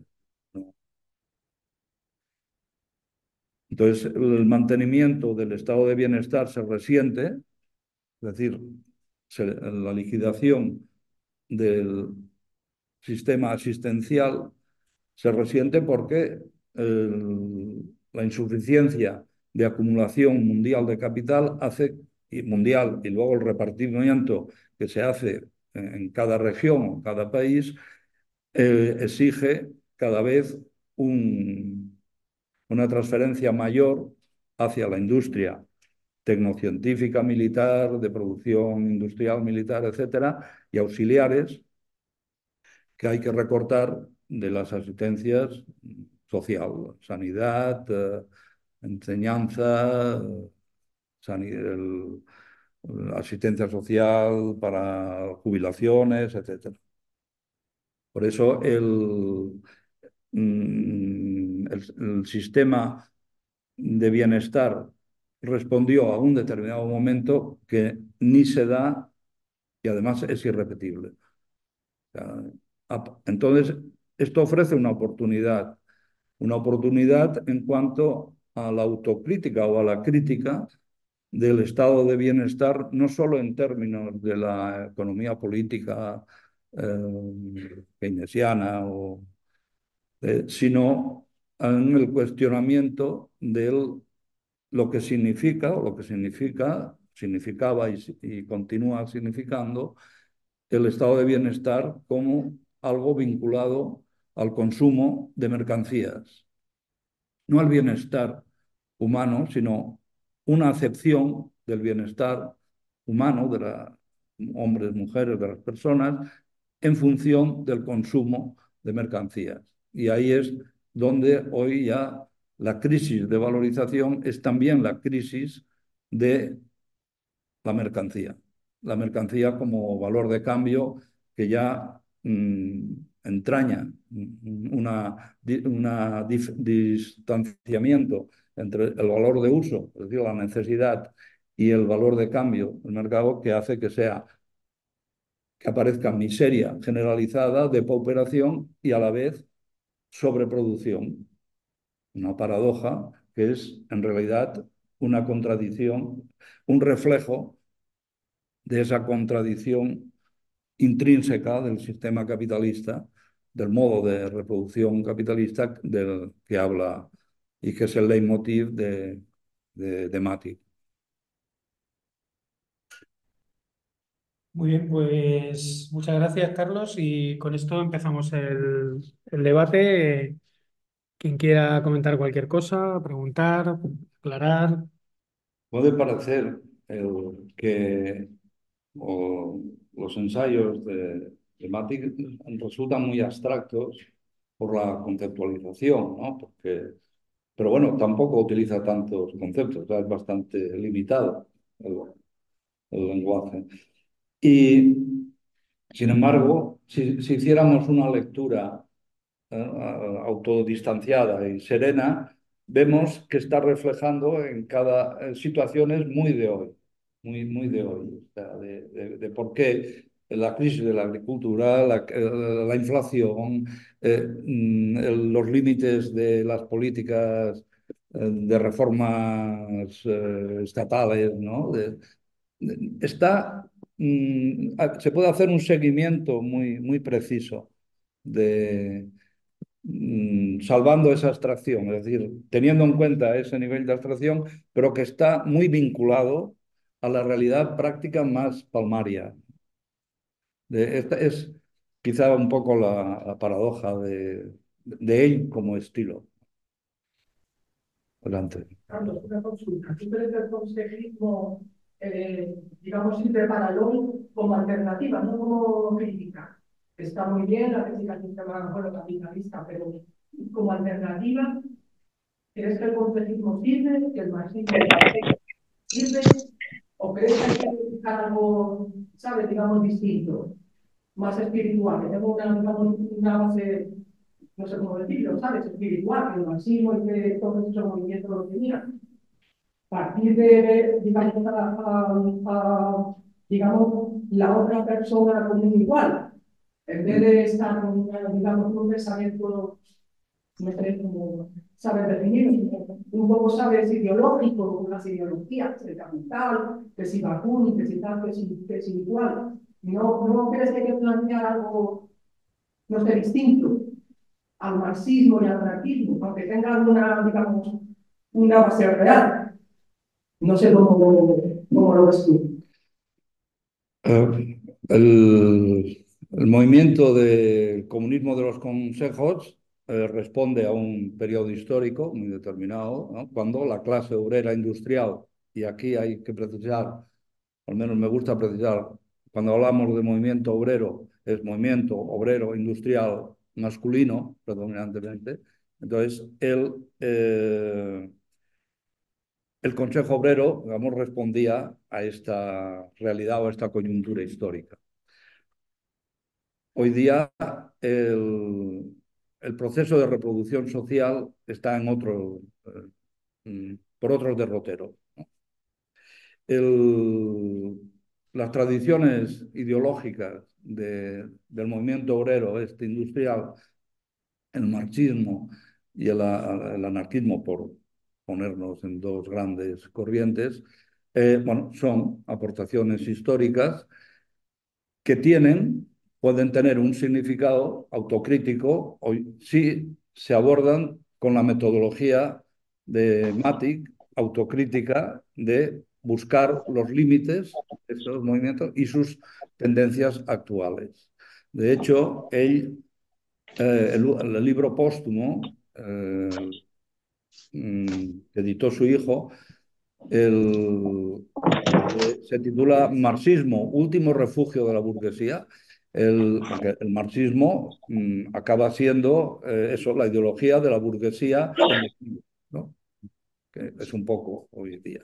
Entonces, el mantenimiento del estado de bienestar se resiente, es decir, la liquidación del sistema asistencial se resiente porque la insuficiencia de acumulación mundial de capital hace, y mundial, y luego el repartimiento que se hace en cada región o cada país, exige cada vez una transferencia mayor hacia la industria tecnocientífica militar, de producción industrial militar, etcétera, y auxiliares que hay que recortar de las asistencias social, sanidad, enseñanza, asistencia social para jubilaciones, etcétera. Por eso el sistema de bienestar respondió a un determinado momento que ni se da y además es irrepetible. O sea, entonces, esto ofrece una oportunidad en cuanto a la autocrítica o a la crítica del estado de bienestar, no solo en términos de la economía política keynesiana, sino en el cuestionamiento de lo que significa o lo que significaba y continúa significando el estado de bienestar como algo vinculado al consumo de mercancías, no al bienestar humano, sino una acepción del bienestar humano de los hombres, mujeres, de las personas, en función del consumo de mercancías. Y ahí es donde hoy ya la crisis de valorización es también la crisis de la mercancía. La mercancía como valor de cambio que ya entraña un distanciamiento entre el valor de uso, es decir, la necesidad, y el valor de cambio del mercado, que hace que aparezca miseria generalizada, depauperación y a la vez sobreproducción. Una paradoja que es en realidad una contradicción, un reflejo de esa contradicción intrínseca del sistema capitalista, del modo de reproducción capitalista del que habla y que es el leitmotiv de Mati. Muy bien, pues muchas gracias, Carlos. Y con esto empezamos el debate. Quien quiera comentar cualquier cosa, preguntar, aclarar. Puede parecer que los ensayos de Mati resultan muy abstractos por la conceptualización, ¿no? Pero bueno, tampoco utiliza tantos conceptos, o sea, es bastante limitado el lenguaje. Y, sin embargo, si hiciéramos una lectura autodistanciada y serena, vemos que está reflejando en cada situaciones muy de hoy, muy de hoy, o sea, de por qué la crisis de la agricultura, la inflación, los límites de las políticas de reformas estatales, ¿no? Está, se puede hacer un seguimiento muy preciso de salvando esa abstracción, es decir, teniendo en cuenta ese nivel de abstracción, pero que está muy vinculado a la realidad práctica más palmaria. Esta es quizá un poco la paradoja de él como estilo. Adelante. Carlos, una consulta. ¿Tú crees que el consejerismo, digamos, sirve para hoy como alternativa, no como crítica? Está muy bien la crítica al sistema capitalista, pero como alternativa, ¿crees que el consejerismo sirve, que el marxismo sirve? ¿O crees que hay que buscar algo, ¿sabes?, digamos, distinto? más espiritual, que tenga una, digamos, una base, no sé cómo decirlo, ¿sabes? Espiritual, que el marxismo y que todos esos movimientos lo tenían. Partir de, digamos, digamos, la otra persona como un igual, en vez de estar con, digamos, un pensamiento, no sé cómo saber definir, un poco, sabes, ideológico, con las ideologías, el capital, que si Bakunin, que si tal, que si igual. ¿No crees que hay que plantear algo, no sé, distinto al marxismo y al anarquismo, aunque tengan una, digamos, una base real? No sé cómo lo ves tú. El movimiento del comunismo de los consejos responde a un periodo histórico muy determinado, ¿no? Cuando la clase obrera industrial, y aquí hay que precisar, al menos me gusta precisar, cuando hablamos de movimiento obrero, es movimiento obrero industrial masculino predominantemente. Entonces, el Consejo Obrero, digamos, respondía a esta realidad o a esta coyuntura histórica. Hoy día el proceso de reproducción social está en por otros derroteros, ¿no? Las tradiciones ideológicas del movimiento obrero este industrial, el marxismo y el anarquismo, por ponernos en dos grandes corrientes, bueno, son aportaciones históricas que pueden tener un significado autocrítico si se abordan con la metodología de Matic, autocrítica, de buscar los límites de estos movimientos y sus tendencias actuales. De hecho, el libro póstumo que editó su hijo, se titula Marxismo, último refugio de la burguesía. Porque el marxismo acaba siendo eso, la ideología de la burguesía en exilio, ¿no? Que es un poco hoy día.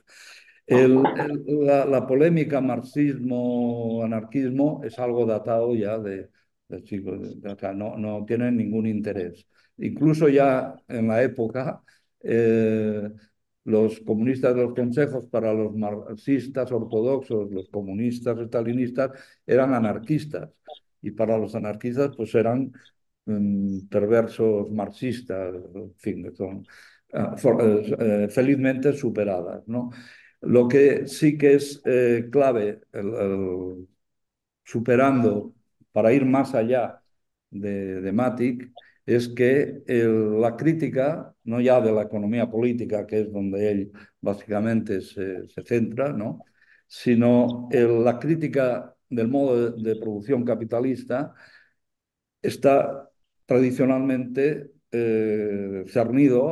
La polémica marxismo-anarquismo es algo datado ya del siglo, o sea, no tiene ningún interés. Incluso ya en la época, los comunistas de los consejos para los marxistas ortodoxos, los comunistas estalinistas, eran anarquistas. Y para los anarquistas, pues eran perversos marxistas, en fin, son felizmente superadas, ¿no? Lo que sí que es clave, superando para ir más allá de Matic, es que la crítica, no ya de la economía política, que es donde él básicamente se centra, ¿no? Sino la crítica del modo de producción capitalista está tradicionalmente cernido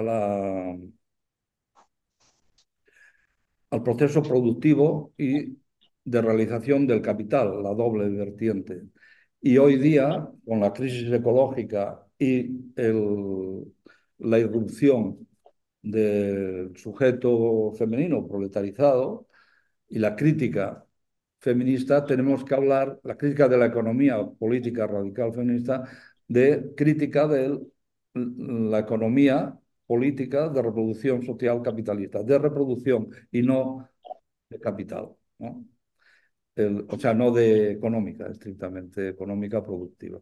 al proceso productivo y de realización del capital, la doble vertiente. Y hoy día, con la crisis ecológica y la irrupción del sujeto femenino proletarizado y la crítica feminista, tenemos que hablar, la crítica de la economía política radical feminista, de crítica de la economía política de reproducción social capitalista, de reproducción y no de capital, ¿no? O sea, no de económica, estrictamente económica productiva.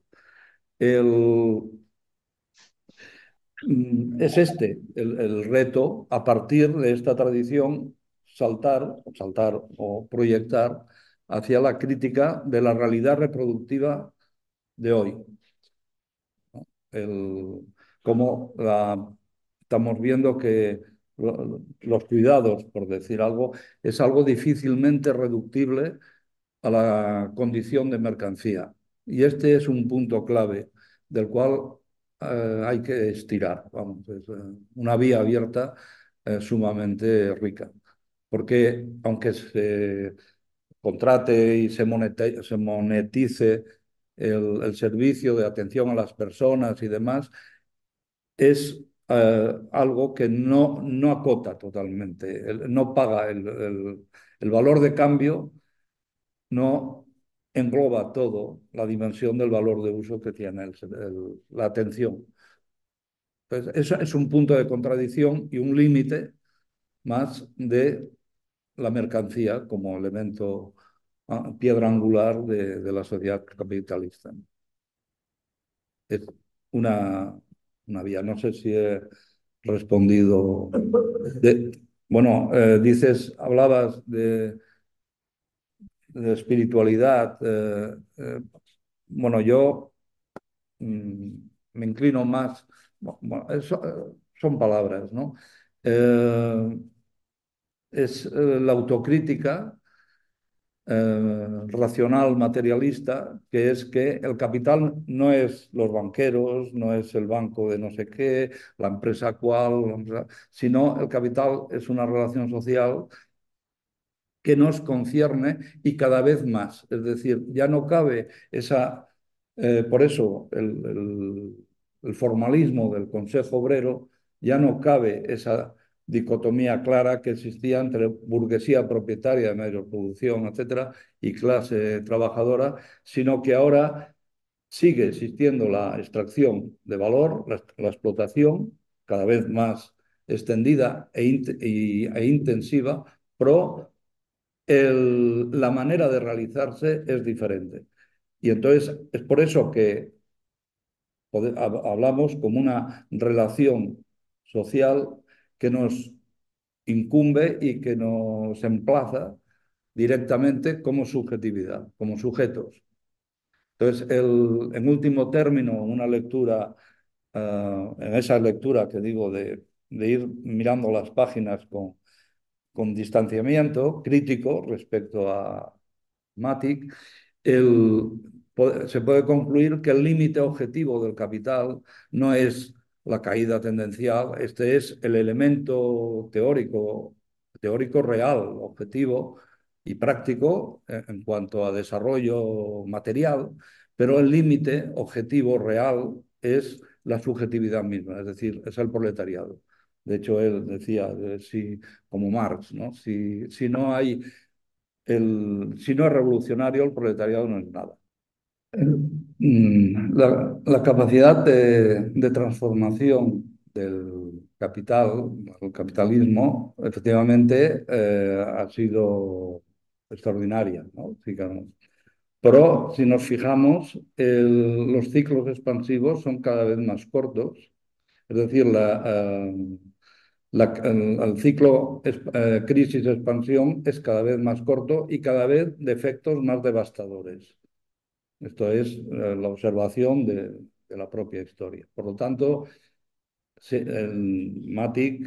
Es el reto, a partir de esta tradición, saltar o proyectar hacia la crítica de la realidad reproductiva de hoy, ¿no? Como estamos viendo que los cuidados, por decir algo, es algo difícilmente reductible a la condición de mercancía. Y este es un punto clave del cual hay que estirar. Vamos, es una vía abierta sumamente rica. Porque aunque se contrate y se monetice el servicio de atención a las personas y demás, es algo que no acota totalmente, no paga el valor de cambio, no engloba todo la dimensión del valor de uso que tiene la atención. Entonces, eso es un punto de contradicción y un límite más de la mercancía como elemento, piedra angular de la sociedad capitalista. Es una, una vía. No sé si he respondido. Bueno, hablabas de espiritualidad. Bueno, yo me inclino más. Bueno, son palabras, ¿no? Es la autocrítica racional materialista, que es que el capital no es los banqueros, no es el banco de no sé qué, la empresa cual, sino el capital es una relación social que nos concierne y cada vez más. Es decir, ya no cabe esa... por eso el formalismo del Consejo Obrero ya no cabe esa dicotomía clara que existía entre burguesía propietaria de medios de producción, etcétera, y clase trabajadora, sino que ahora sigue existiendo la extracción de valor, la explotación cada vez más extendida e intensiva, pro la manera de realizarse es diferente. Y entonces es por eso que hablamos como una relación social que nos incumbe y que nos emplaza directamente como subjetividad, como sujetos. Entonces, en último término, una lectura, en esa lectura que digo de ir mirando las páginas con distanciamiento crítico respecto a Matic, se puede concluir que el límite objetivo del capital no es la caída tendencial, este es el elemento teórico real, objetivo y práctico en cuanto a desarrollo material, pero el límite objetivo real es la subjetividad misma, es decir, es el proletariado. De hecho, él decía, como Marx, ¿no? Si no hay si no es revolucionario, el proletariado no es nada. La capacidad de transformación del capital, el capitalismo, efectivamente ha sido extraordinaria, ¿no? Pero si nos fijamos, los ciclos expansivos son cada vez más cortos, es decir, el ciclo crisis-expansión es cada vez más corto y cada vez de efectos más devastadores. Esto es la observación de la propia historia. Por lo tanto, el Matic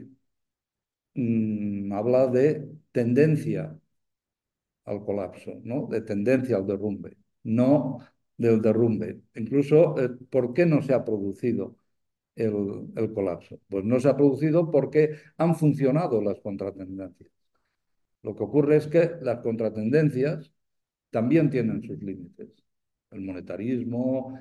habla de tendencia al colapso, ¿no? De tendencia al derrumbe, no del derrumbe. Incluso, ¿por qué no se ha producido el colapso? Pues no se ha producido porque han funcionado las contratendencias. Lo que ocurre es que las contratendencias también tienen sus límites. El monetarismo,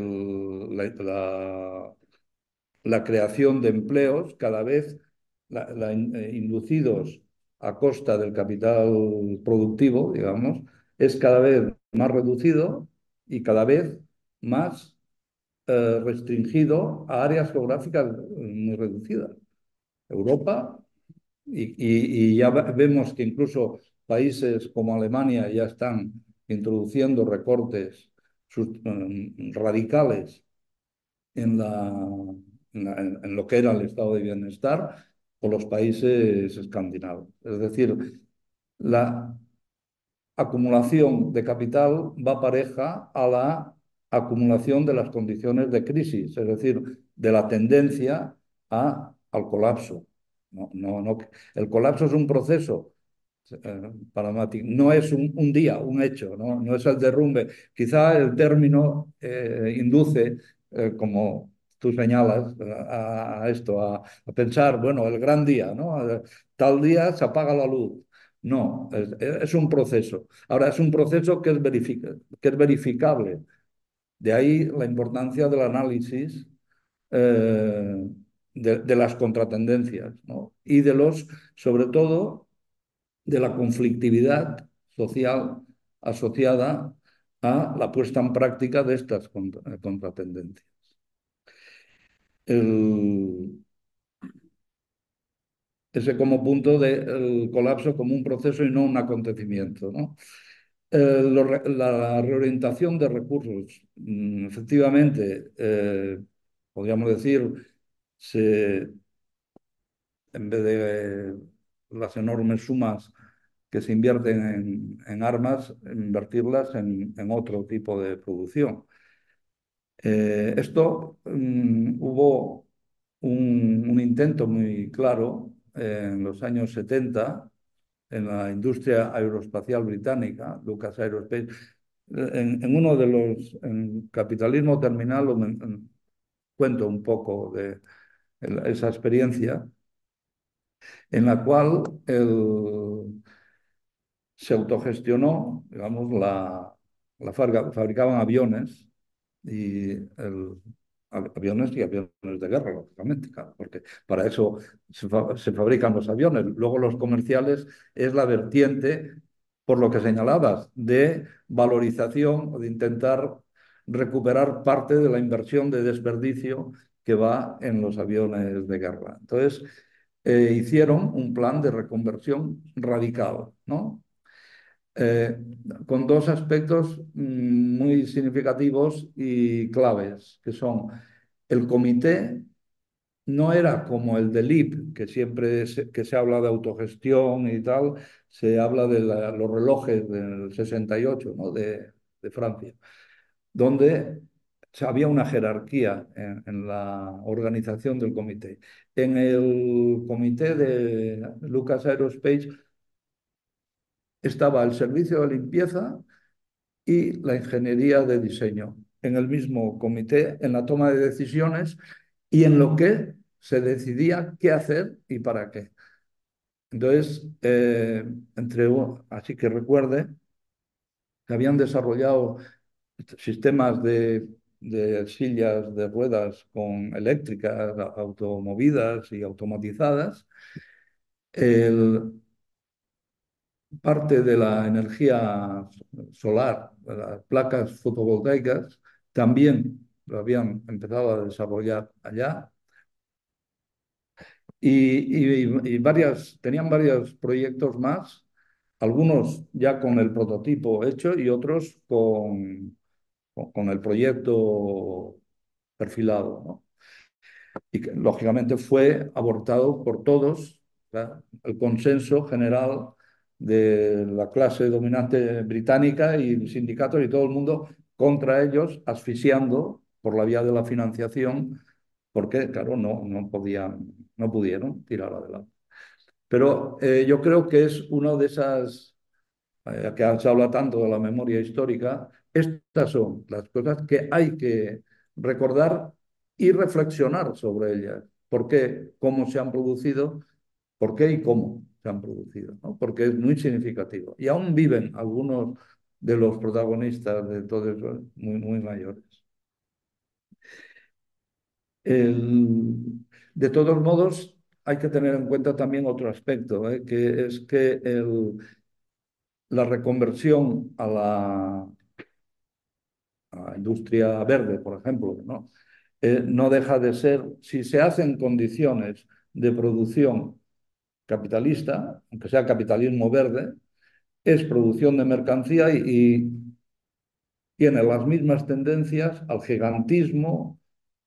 la creación de empleos, cada vez inducidos a costa del capital productivo, digamos, es cada vez más reducido y cada vez más restringido a áreas geográficas muy reducidas. Europa, y ya vemos que incluso países como Alemania ya están introduciendo recortes radicales en lo que era el estado de bienestar por los países escandinavos. Es decir, la acumulación de capital va pareja a la acumulación de las condiciones de crisis, es decir, de la tendencia al colapso. El colapso es un proceso paradigmático, no es un día, un hecho, no es el derrumbe. Quizá el término induce, como tú señalas, a esto, a pensar, bueno, el gran día, ¿no? Tal día se apaga la luz. No, es un proceso. Ahora, es un proceso que es verificable. De ahí la importancia del análisis de las contratendencias, ¿no? Y sobre todo, de la conflictividad social asociada a la puesta en práctica de estas contratendencias. Ese como punto del colapso como un proceso y no un acontecimiento, ¿no? La reorientación de recursos, efectivamente, podríamos decir, en vez de las enormes sumas que se invierten en armas, invertirlas en otro tipo de producción. Hubo un intento muy claro en los años 70 en la industria aeroespacial británica, Lucas Aerospace, en uno de los, en Capitalismo Terminal, cuento un poco de esa experiencia, en la cual se autogestionó, digamos, fabricaban aviones y aviones y aviones de guerra, lógicamente, claro, porque para eso se fabrican los aviones. Luego los comerciales es la vertiente, por lo que señalabas, de valorización o de intentar recuperar parte de la inversión de desperdicio que va en los aviones de guerra. Entonces, hicieron un plan de reconversión radical, ¿no? eh, con dos aspectos muy significativos y claves, que son el comité no era como el del IP, que siempre que se habla de autogestión y tal, se habla de los relojes del 68, ¿no? de Francia, donde había una jerarquía en la organización del comité. En el comité de Lucas Aerospace estaba el servicio de limpieza y la ingeniería de diseño en el mismo comité, en la toma de decisiones y en lo que se decidía qué hacer y para qué. Entonces, así que recuerde que habían desarrollado sistemas de sillas de ruedas con eléctricas, automovidas y automatizadas. El, Parte de la energía solar, de las placas fotovoltaicas, también lo habían empezado a desarrollar allá. Tenían varios proyectos más, algunos ya con el prototipo hecho y otros con el proyecto perfilado, ¿no? Y que lógicamente fue abortado por todos, ¿verdad? El consenso general de la clase dominante británica y sindicatos y todo el mundo contra ellos, asfixiando por la vía de la financiación, porque, claro, no pudieron tirar adelante. Pero yo creo que es una de esas, que se habla tanto de la memoria histórica, estas son las cosas que hay que recordar y reflexionar sobre ellas. ¿Por qué? ¿Cómo se han producido? ¿Por qué y cómo se han producido? ¿No? Porque es muy significativo. Y aún viven algunos de los protagonistas de todo eso muy, muy mayores. De todos modos, hay que tener en cuenta también otro aspecto, que es que la reconversión a industria verde, por ejemplo, ¿no? No deja de ser, si se hacen condiciones de producción capitalista, aunque sea capitalismo verde, es producción de mercancía y tiene las mismas tendencias al gigantismo,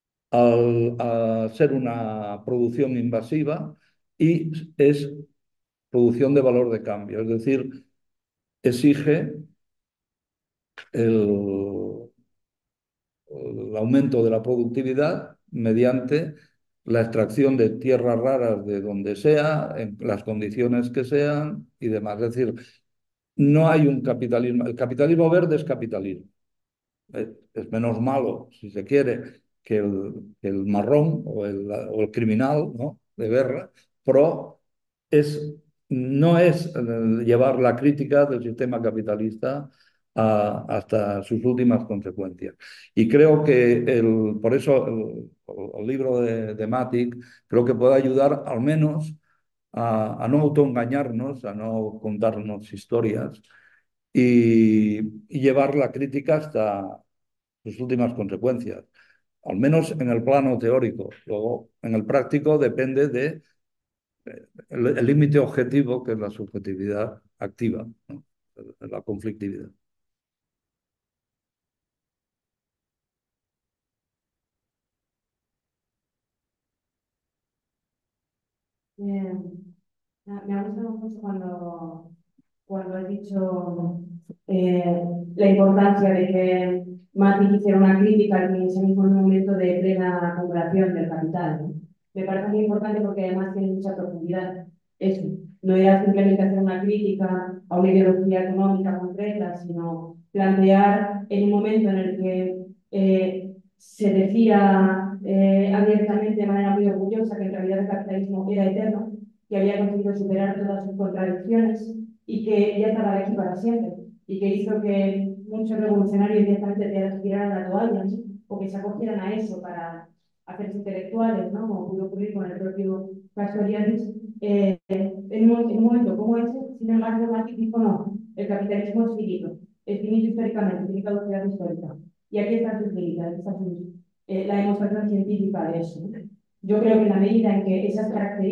a ser una producción invasiva y es producción de valor de cambio, es decir, exige el, el aumento de la productividad mediante la extracción de tierras raras de donde sea, en las condiciones que sean y demás. Es decir, no hay un capitalismo. El capitalismo verde es capitalismo. Es menos malo, si se quiere, que el marrón o el criminal, ¿no? De guerra, pero no es llevar la crítica del sistema capitalista hasta sus últimas consecuencias. Y creo que por eso el libro de Matic creo que puede ayudar al menos a no autoengañarnos, a no contarnos historias y llevar la crítica hasta sus últimas consecuencias, al menos en el plano teórico. Luego, en el práctico depende de el límite objetivo, que es la subjetividad activa, ¿no? La conflictividad. Me ha gustado mucho cuando has dicho eh, la importancia de que Matic hiciera una crítica en ese mismo momento de plena acumulación del capital, ¿no? Me parece muy importante porque además tiene mucha profundidad. Eso no era simplemente hacer una crítica a una ideología económica concreta, sino plantear en un momento en el que se decía abiertamente de manera muy orgullosa que en realidad el capitalismo era eterno, que había conseguido superar todas sus contradicciones y que ya estaba aquí para siempre, y que hizo que muchos revolucionarios directamente tiraran la toalla, ¿sí? O que se acogieran a eso para hacerse intelectuales, ¿no? Como pudo ocurrir con el propio Castoriadis. En un momento como ese, sin embargo, Marx dijo no, el capitalismo es finito históricamente, tiene caducidad histórica. Y aquí están sus límites, aquí está la demostración científica de eso. Yo creo que en la medida en que esas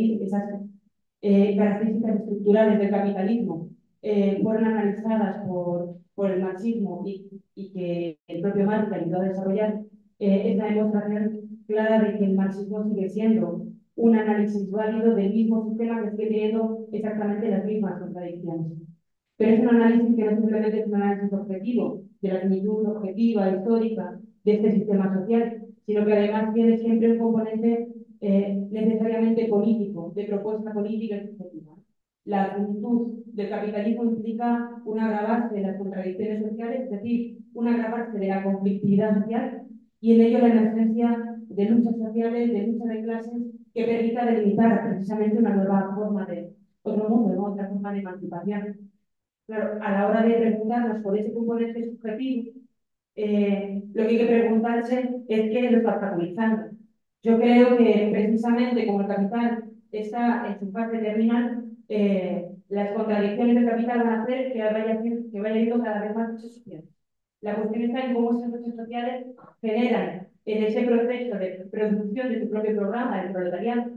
características estructurales del capitalismo fueron analizadas por el marxismo y que el propio Marx ayudó a desarrollar, es la demostración clara de que el marxismo sigue siendo un análisis válido del mismo sistema que sigue teniendo exactamente las mismas contradicciones. Pero es un análisis que no simplemente es un análisis objetivo, de la finitud objetiva, histórica de este sistema social, sino que además tiene siempre un componente necesariamente político, de propuesta política y subjetiva. La finitud del capitalismo implica un agravarse de las contradicciones sociales, es decir, un agravarse de la conflictividad social, y en ello la emergencia de luchas sociales, de lucha de clases, que permita delimitar precisamente una nueva forma de otro mundo, ¿no? Otra forma de emancipación. Claro, a la hora de preguntarnos por ese componente subjetivo, lo que hay que preguntarse es qué lo está obstaculizando. Yo creo que precisamente como el capital está en su fase terminal, las contradicciones del capital van a hacer que vaya habiendo cada vez más luchas sociales. La cuestión está en cómo esas luchas sociales generan en ese proceso de producción de su propio programa, el proletariado,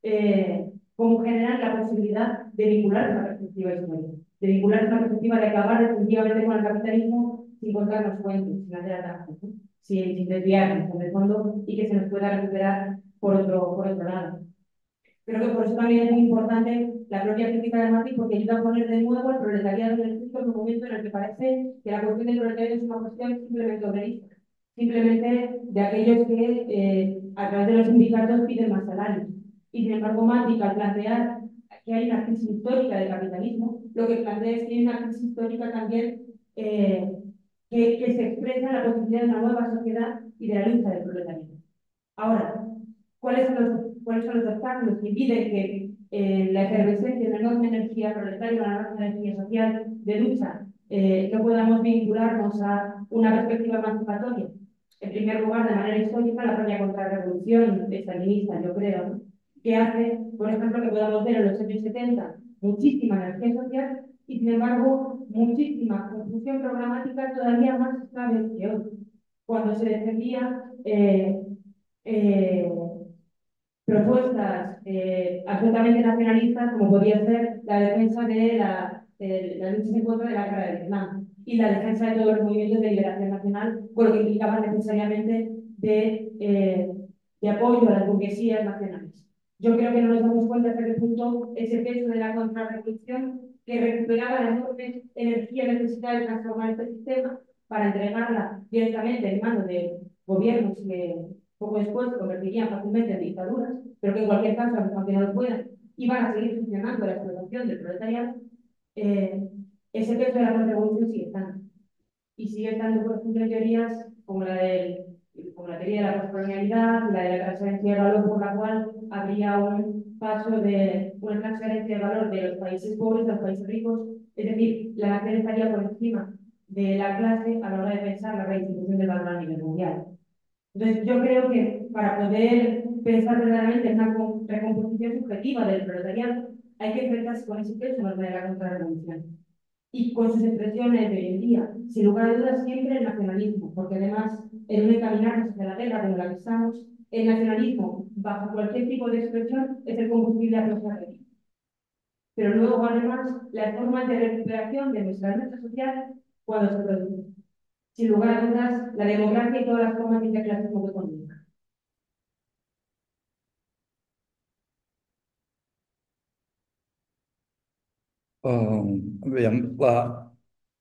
cómo generan la posibilidad de vincular una perspectiva histórica, de vincular una perspectiva de acabar definitivamente con el capitalismo sin contarnos cuentos, sin hacer atajos, ¿no? sin desviarnos en el fondo y que se nos pueda recuperar por otro lado. Creo que por eso también es muy importante la propia crítica de Marx, porque ayuda a poner de nuevo el proletariado en el centro en un momento en el que parece que la cuestión del proletariado es una cuestión simplemente obrerista, simplemente de aquellos que a través de los sindicatos piden más salarios. Y sin embargo, Marx, al plantear que hay una crisis histórica del capitalismo, lo que plantea es que hay una crisis histórica también que se expresa en la posibilidad de una nueva sociedad y de la lucha del proletariado. Ahora, ¿cuáles son los obstáculos que impiden que la efervescencia de una enorme energía proletaria, una enorme energía social de lucha, no podamos vincularnos a una perspectiva emancipatoria? En primer lugar, de manera histórica, la propia contrarrevolución estalinista, yo creo, ¿no? Que hace, por ejemplo, que podamos ver en los años 70 muchísima energía social y, sin embargo, muchísima confusión programática todavía más grave que hoy, cuando se defendía eh, propuestas absolutamente nacionalistas, como podría ser la defensa de la lucha en contra de la guerra de Vietnam y la defensa de todos los movimientos de liberación nacional, con lo que implicaba necesariamente de apoyo a las burguesías nacionales. Yo creo que no nos damos cuenta hasta qué punto ese peso de la contrarrevolución que recuperaba la enorme energía necesaria de transformar este sistema para entregarla directamente en manos de gobiernos que poco después se convertirían fácilmente en dictaduras, pero que en cualquier caso, aunque no lo puedan, iban a seguir funcionando la explotación del proletariado, ese peso de la contrarrevolución sigue estando. Y sigue estando, por ejemplo, en teorías como como la teoría de la postcolonialidad, la de la transferencia de valor, por la cual habría un paso de una transferencia de valor de los países pobres a los países ricos, es decir, la nación estaría por encima de la clase a la hora de pensar la redistribución del valor a nivel mundial. Entonces, yo creo que para poder pensar verdaderamente en una recomposición subjetiva del proletariado, hay que enfrentarse con ese peso de la contrarrevolución. y con sus expresiones de hoy en día. Sin lugar a dudas, siempre el nacionalismo, porque además, en un encaminarnos hacia la guerra como la que estamos, el nacionalismo, bajo cualquier tipo de expresión, es el combustible a nuestra guerra. Pero luego, además, las formas de recuperación de nuestra lucha social cuando se producen. Sin lugar a dudas, la democracia y todas las formas de interclasismo que conlleva. Bien, la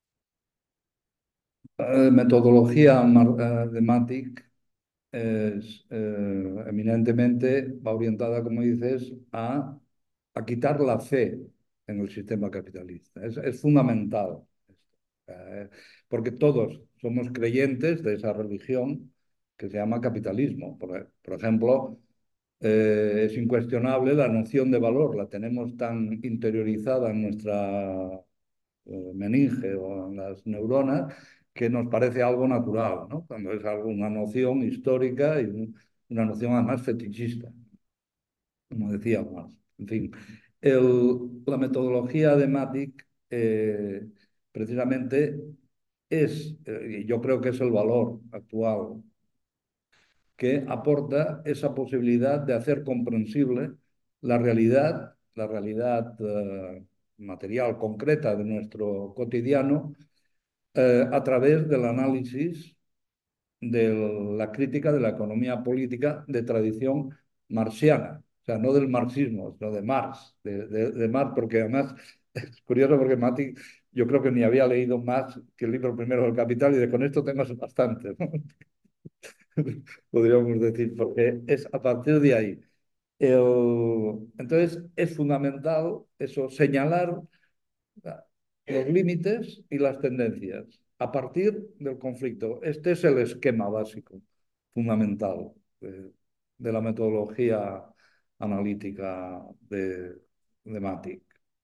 metodología de Matic es eminentemente va orientada, como dices, a quitar la fe en el sistema capitalista. Es fundamental esto, porque todos somos creyentes de esa religión que se llama capitalismo. Por ejemplo, es incuestionable la noción de valor, la tenemos tan interiorizada en nuestra meninge o en las neuronas, que nos parece algo natural, ¿no? Cuando es algo, una noción histórica y una noción además fetichista, como decía Marx. En fin, la metodología de Matic precisamente y yo creo que es el valor actual, que aporta esa posibilidad de hacer comprensible la realidad material concreta de nuestro cotidiano a través del análisis de la crítica de la economía política de tradición marxiana. O sea, no del marxismo, sino de Marx, de Marx, porque además es curioso porque Mati, yo creo que ni había leído más que el libro primero del Capital y de con esto tengo bastante, ¿no? Podríamos decir, porque es a partir de ahí. Entonces, es fundamental eso, señalar los límites y las tendencias a partir del conflicto. Este es el esquema básico, fundamental de la metodología analítica de Matic.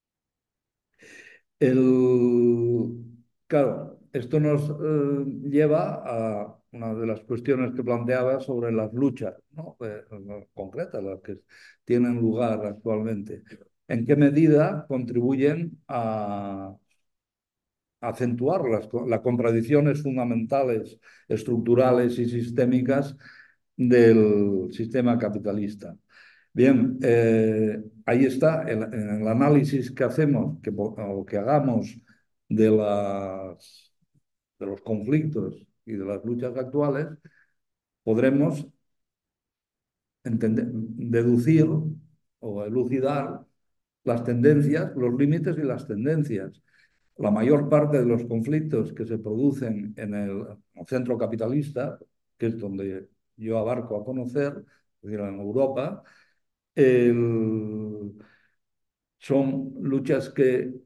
Claro, esto nos lleva a una de las cuestiones que planteaba sobre las luchas, ¿no? Concretas, las que tienen lugar actualmente. ¿En qué medida contribuyen a acentuar las contradicciones fundamentales, estructurales y sistémicas del sistema capitalista? Bien, ahí está en el análisis que hacemos o que hagamos de los conflictos y de las luchas actuales, podremos deducir o elucidar las tendencias, los límites y las tendencias. La mayor parte de los conflictos que se producen en el centro capitalista, que es donde yo abarco a conocer, es decir, en Europa, son luchas que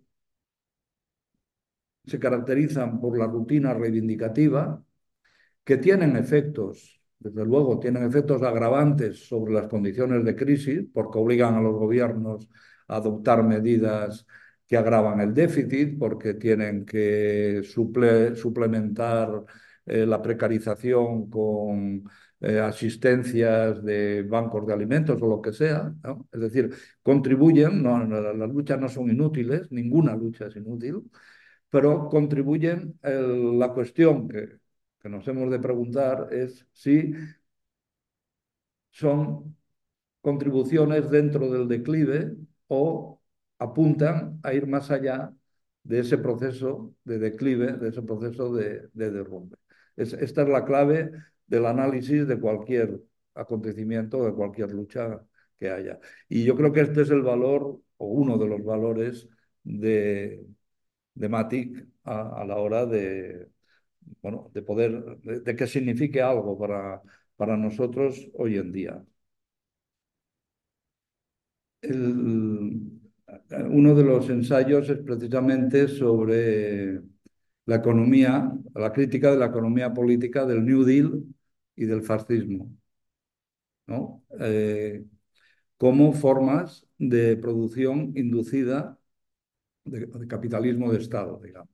se caracterizan por la rutina reivindicativa, que tienen efectos, desde luego, tienen efectos agravantes sobre las condiciones de crisis, porque obligan a los gobiernos a adoptar medidas que agravan el déficit, porque tienen que suplementar la precarización con asistencias de bancos de alimentos o lo que sea, ¿no? Es decir, contribuyen, las luchas no son inútiles, ninguna lucha es inútil, pero contribuyen. La cuestión que nos hemos de preguntar es si son contribuciones dentro del declive o apuntan a ir más allá de ese proceso de declive, de ese proceso de derrumbe. Esta es la clave del análisis de cualquier acontecimiento, de cualquier lucha que haya. Y yo creo que este es el valor o uno de los valores de Matic a la hora bueno, de poder, de que signifique algo para nosotros hoy en día. Uno de los ensayos es precisamente sobre la economía, la crítica de la economía política del New Deal y del fascismo, ¿no? Como formas de producción inducida de capitalismo de Estado, digamos.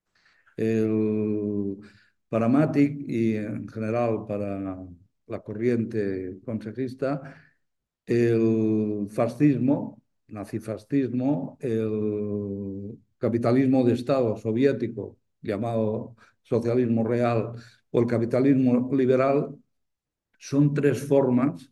Para Matic y en general para la corriente consejista, el fascismo, nazifascismo, el capitalismo de Estado soviético, llamado socialismo real, o el capitalismo liberal, son tres formas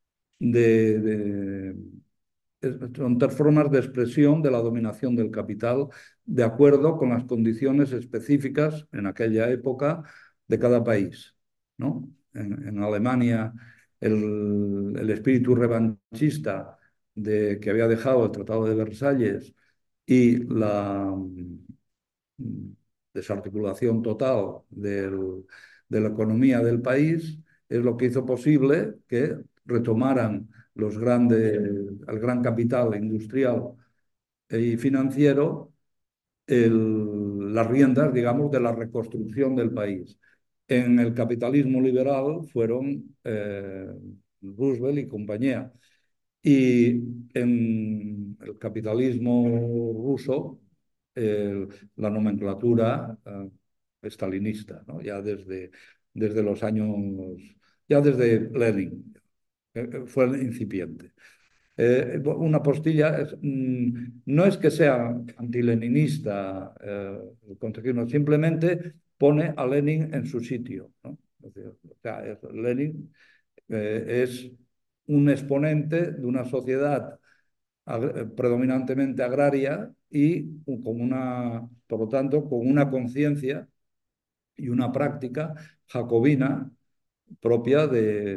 de, son tres formas de expresión de la dominación del capital de acuerdo con las condiciones específicas en aquella época de cada país, ¿no? En Alemania, el espíritu revanchista que había dejado el Tratado de Versalles y la desarticulación total de la economía del país es lo que hizo posible que retomaran el gran capital industrial y financiero las riendas, digamos, de la reconstrucción del país. En el capitalismo liberal fueron Roosevelt y compañía. Y en el capitalismo ruso, la nomenclatura estalinista, ¿no? Ya desde los años, ya desde Lenin, fue incipiente. Una postilla no es que sea antileninista el conseguirlo, simplemente pone a Lenin en su sitio, ¿no? O sea, Lenin es un exponente de una sociedad predominantemente agraria y por lo tanto, con una conciencia y una práctica jacobina propia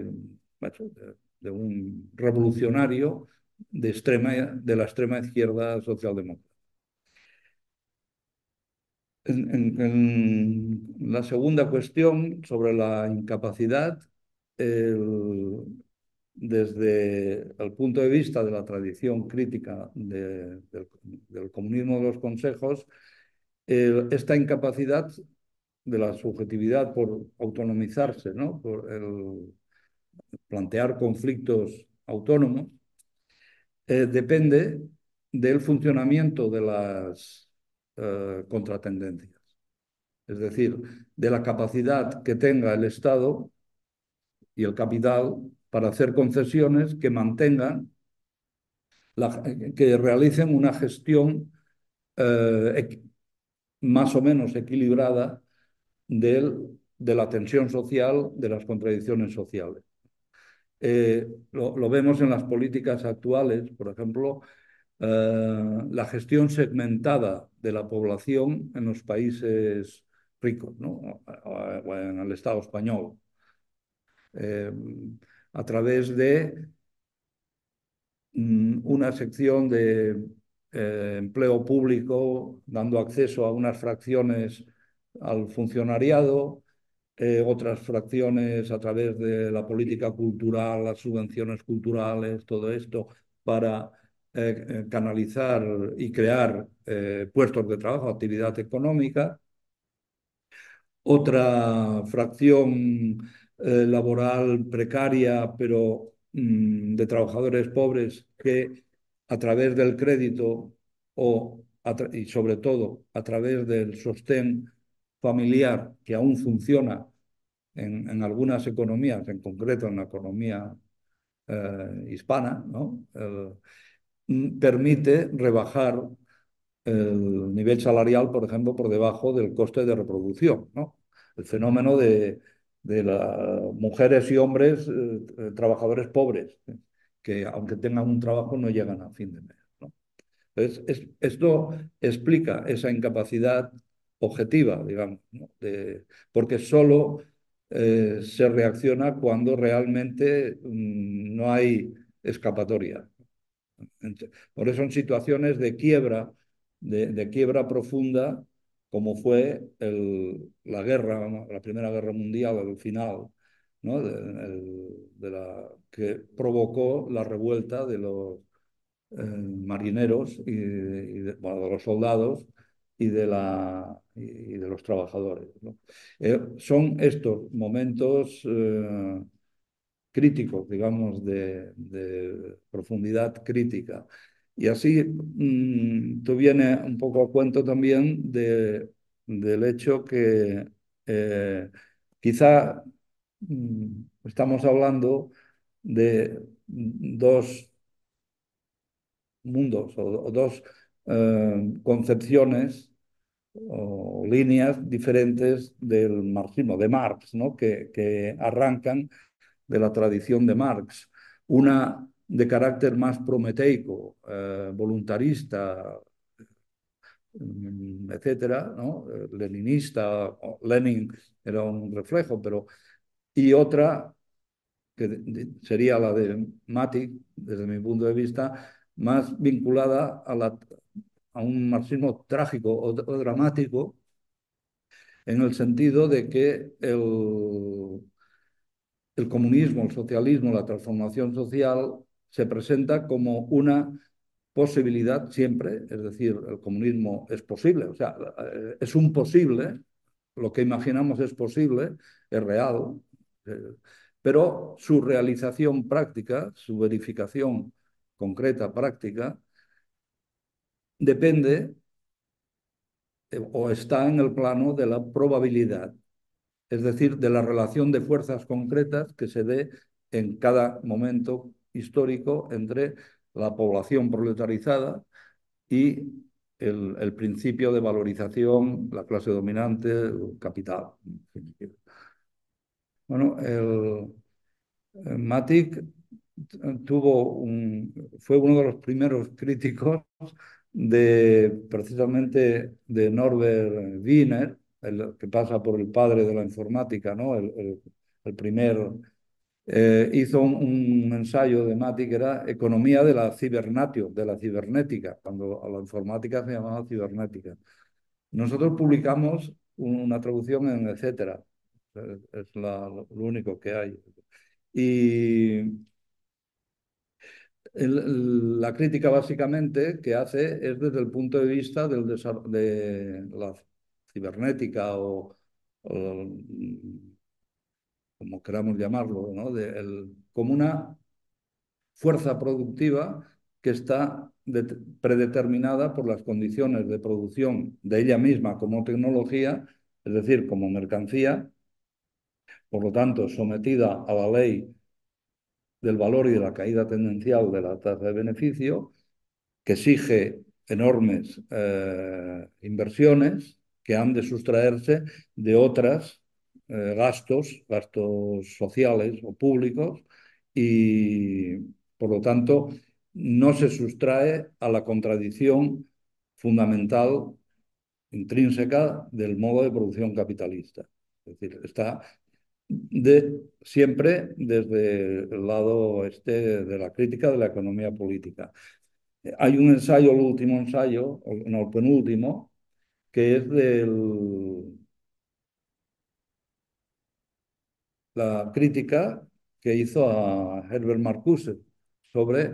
de un revolucionario de la extrema izquierda socialdemócrata. En la segunda cuestión, sobre la incapacidad, desde el punto de vista de la tradición crítica del comunismo de los consejos, esta incapacidad de la subjetividad por autonomizarse, ¿no? Por plantear conflictos autónomos, depende del funcionamiento de las contratendencias. Es decir, de la capacidad que tenga el Estado y el capital para hacer concesiones que mantengan, que realicen una gestión más o menos equilibrada de la tensión social, de las contradicciones sociales. Lo vemos en las políticas actuales, por ejemplo, la gestión segmentada de la población en los países ricos, ¿no? O en el Estado español, a través de una sección de empleo público, dando acceso a unas fracciones al funcionariado, otras fracciones a través de la política cultural, las subvenciones culturales, todo esto para canalizar y crear puestos de trabajo, actividad económica. Otra fracción laboral precaria, pero de trabajadores pobres que a través del crédito y sobre todo a través del sostén familiar que aún funciona en algunas economías, en concreto en la economía hispana, ¿no? Permite rebajar el nivel salarial, por ejemplo, por debajo del coste de reproducción, ¿no? El fenómeno de las mujeres y hombres trabajadores pobres, que aunque tengan un trabajo no llegan a fin de mes, ¿no? Entonces, esto explica esa incapacidad objetiva, digamos, ¿no? Porque solo se reacciona cuando realmente no hay escapatoria. Por eso en situaciones de quiebra, de quiebra profunda, como fue la guerra, ¿no? La Primera Guerra Mundial, al final, ¿no? Que provocó la revuelta de los marineros bueno, de los soldados y de los trabajadores, ¿no? Son estos momentos críticos, digamos, de profundidad crítica. Y así tú vienes un poco a cuento también del hecho que quizá estamos hablando de dos mundos o dos concepciones o líneas diferentes del marxismo, de Marx, ¿no? que arrancan de la tradición de Marx. Una de carácter más prometeico, voluntarista, etcétera, ¿no? Leninista, Lenin era un reflejo, pero y otra que sería la de Matic, desde mi punto de vista, más vinculada a un marxismo trágico o dramático, en el sentido de que el comunismo, el socialismo, la transformación social se presenta como una posibilidad siempre, es decir, el comunismo es posible, o sea, es un posible, lo que imaginamos es posible, es real, eh, pero su realización práctica, su verificación concreta, práctica, depende o está en el plano de la probabilidad, es decir, de la relación de fuerzas concretas que se dé en cada momento histórico entre la población proletarizada y el principio de valorización, la clase dominante, el capital. Bueno, Matic fue uno de los primeros críticos precisamente de Norbert Wiener, el que pasa por el padre de la informática, ¿no? El primer hizo un ensayo de Mati que era Economía de la cibernatio, de la cibernética, cuando a la informática se llamaba cibernética. Nosotros publicamos una traducción en etcétera, es lo único que hay. Y la crítica básicamente que hace es desde el punto de vista de la cibernética o como queramos llamarlo, ¿no? Como una fuerza productiva que está predeterminada por las condiciones de producción de ella misma como tecnología, es decir, como mercancía, por lo tanto, sometida a la ley del valor y de la caída tendencial de la tasa de beneficio, que exige enormes inversiones que han de sustraerse de otras gastos sociales o públicos, y por lo tanto no se sustrae a la contradicción fundamental, intrínseca del modo de producción capitalista. Es decir, está siempre desde el lado de la crítica de la economía política. Hay un ensayo, el último ensayo, no, el penúltimo, que es de la crítica que hizo a Herbert Marcuse sobre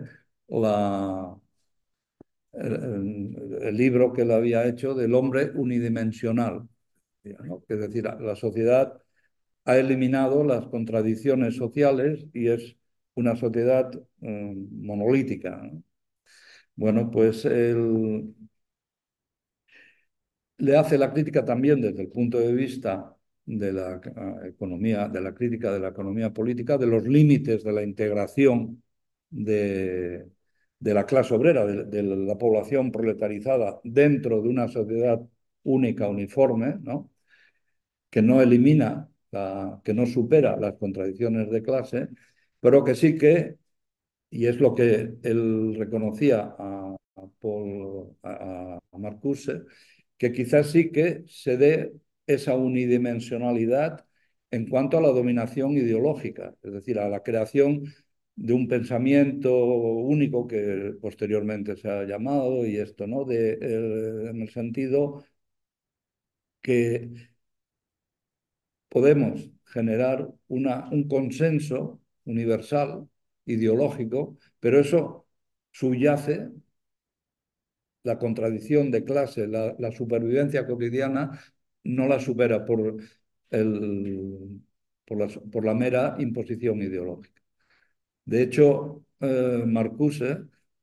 el libro que él había hecho del hombre unidimensional, ¿no? Es decir, la sociedad ha eliminado las contradicciones sociales y es una sociedad monolítica, ¿no? Bueno, pues le hace la crítica también desde el punto de vista de la economía, de la crítica de la economía política, de los límites de la integración de, de la clase obrera, de la población proletarizada dentro de una sociedad única, uniforme, ¿no? Que no elimina, que no supera las contradicciones de clase, pero que sí que, y es lo que él reconocía a Marcuse, que quizás sí que se dé esa unidimensionalidad en cuanto a la dominación ideológica, es decir, a la creación de un pensamiento único que posteriormente se ha llamado, y esto, ¿no? En el sentido que podemos generar un consenso universal, ideológico, pero eso subyace la contradicción de clase, la supervivencia cotidiana no la supera por la mera imposición ideológica. De hecho, Marcuse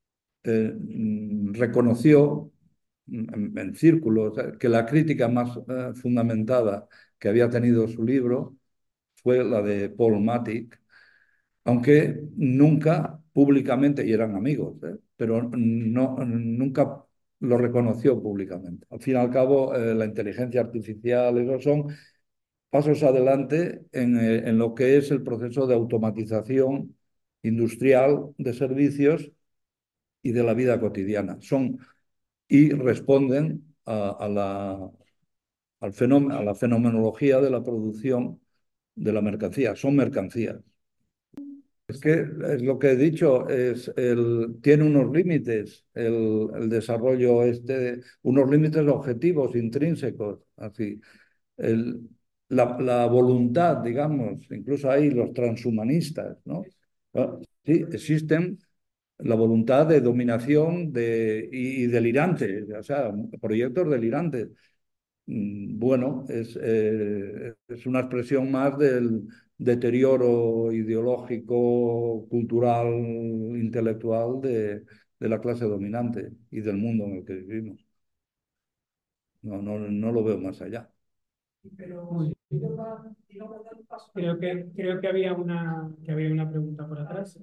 reconoció en círculos que la crítica más fundamentada que había tenido su libro fue la de Paul Matic, aunque nunca públicamente, y eran amigos, pero no, nunca lo reconoció públicamente. Al fin y al cabo, la inteligencia artificial, esos son pasos adelante en lo que es el proceso de automatización industrial de servicios y de la vida cotidiana. Y responden a la fenomenología de la producción de la mercancía. Son mercancías. Es que es lo que he dicho, tiene unos límites el desarrollo unos límites objetivos, intrínsecos, así. La voluntad, digamos, incluso hay los transhumanistas, ¿no? Sí, existen la voluntad de dominación y delirante, o sea, proyectos delirantes. Bueno, es una expresión más del deterioro ideológico, cultural, intelectual de la clase dominante y del mundo en el que vivimos. No lo veo más allá. Pero Muy bien. Creo que había una pregunta por atrás.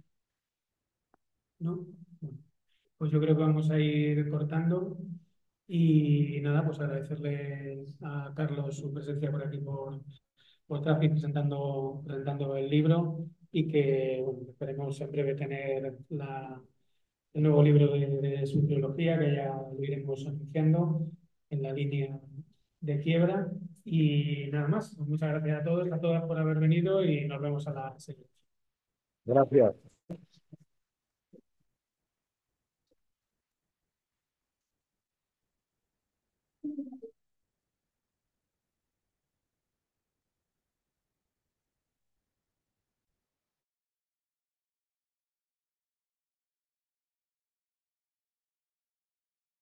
¿No? Bueno, pues yo creo que vamos a ir cortando. Y nada, pues agradecerle a Carlos su presencia por aquí por Traffic presentando el libro y que bueno, esperemos en breve tener el nuevo libro de su trilogía, que ya lo iremos anunciando en la línea de quiebra. Y nada más, muchas gracias a todos, a todas por haber venido y nos vemos a la siguiente. Gracias.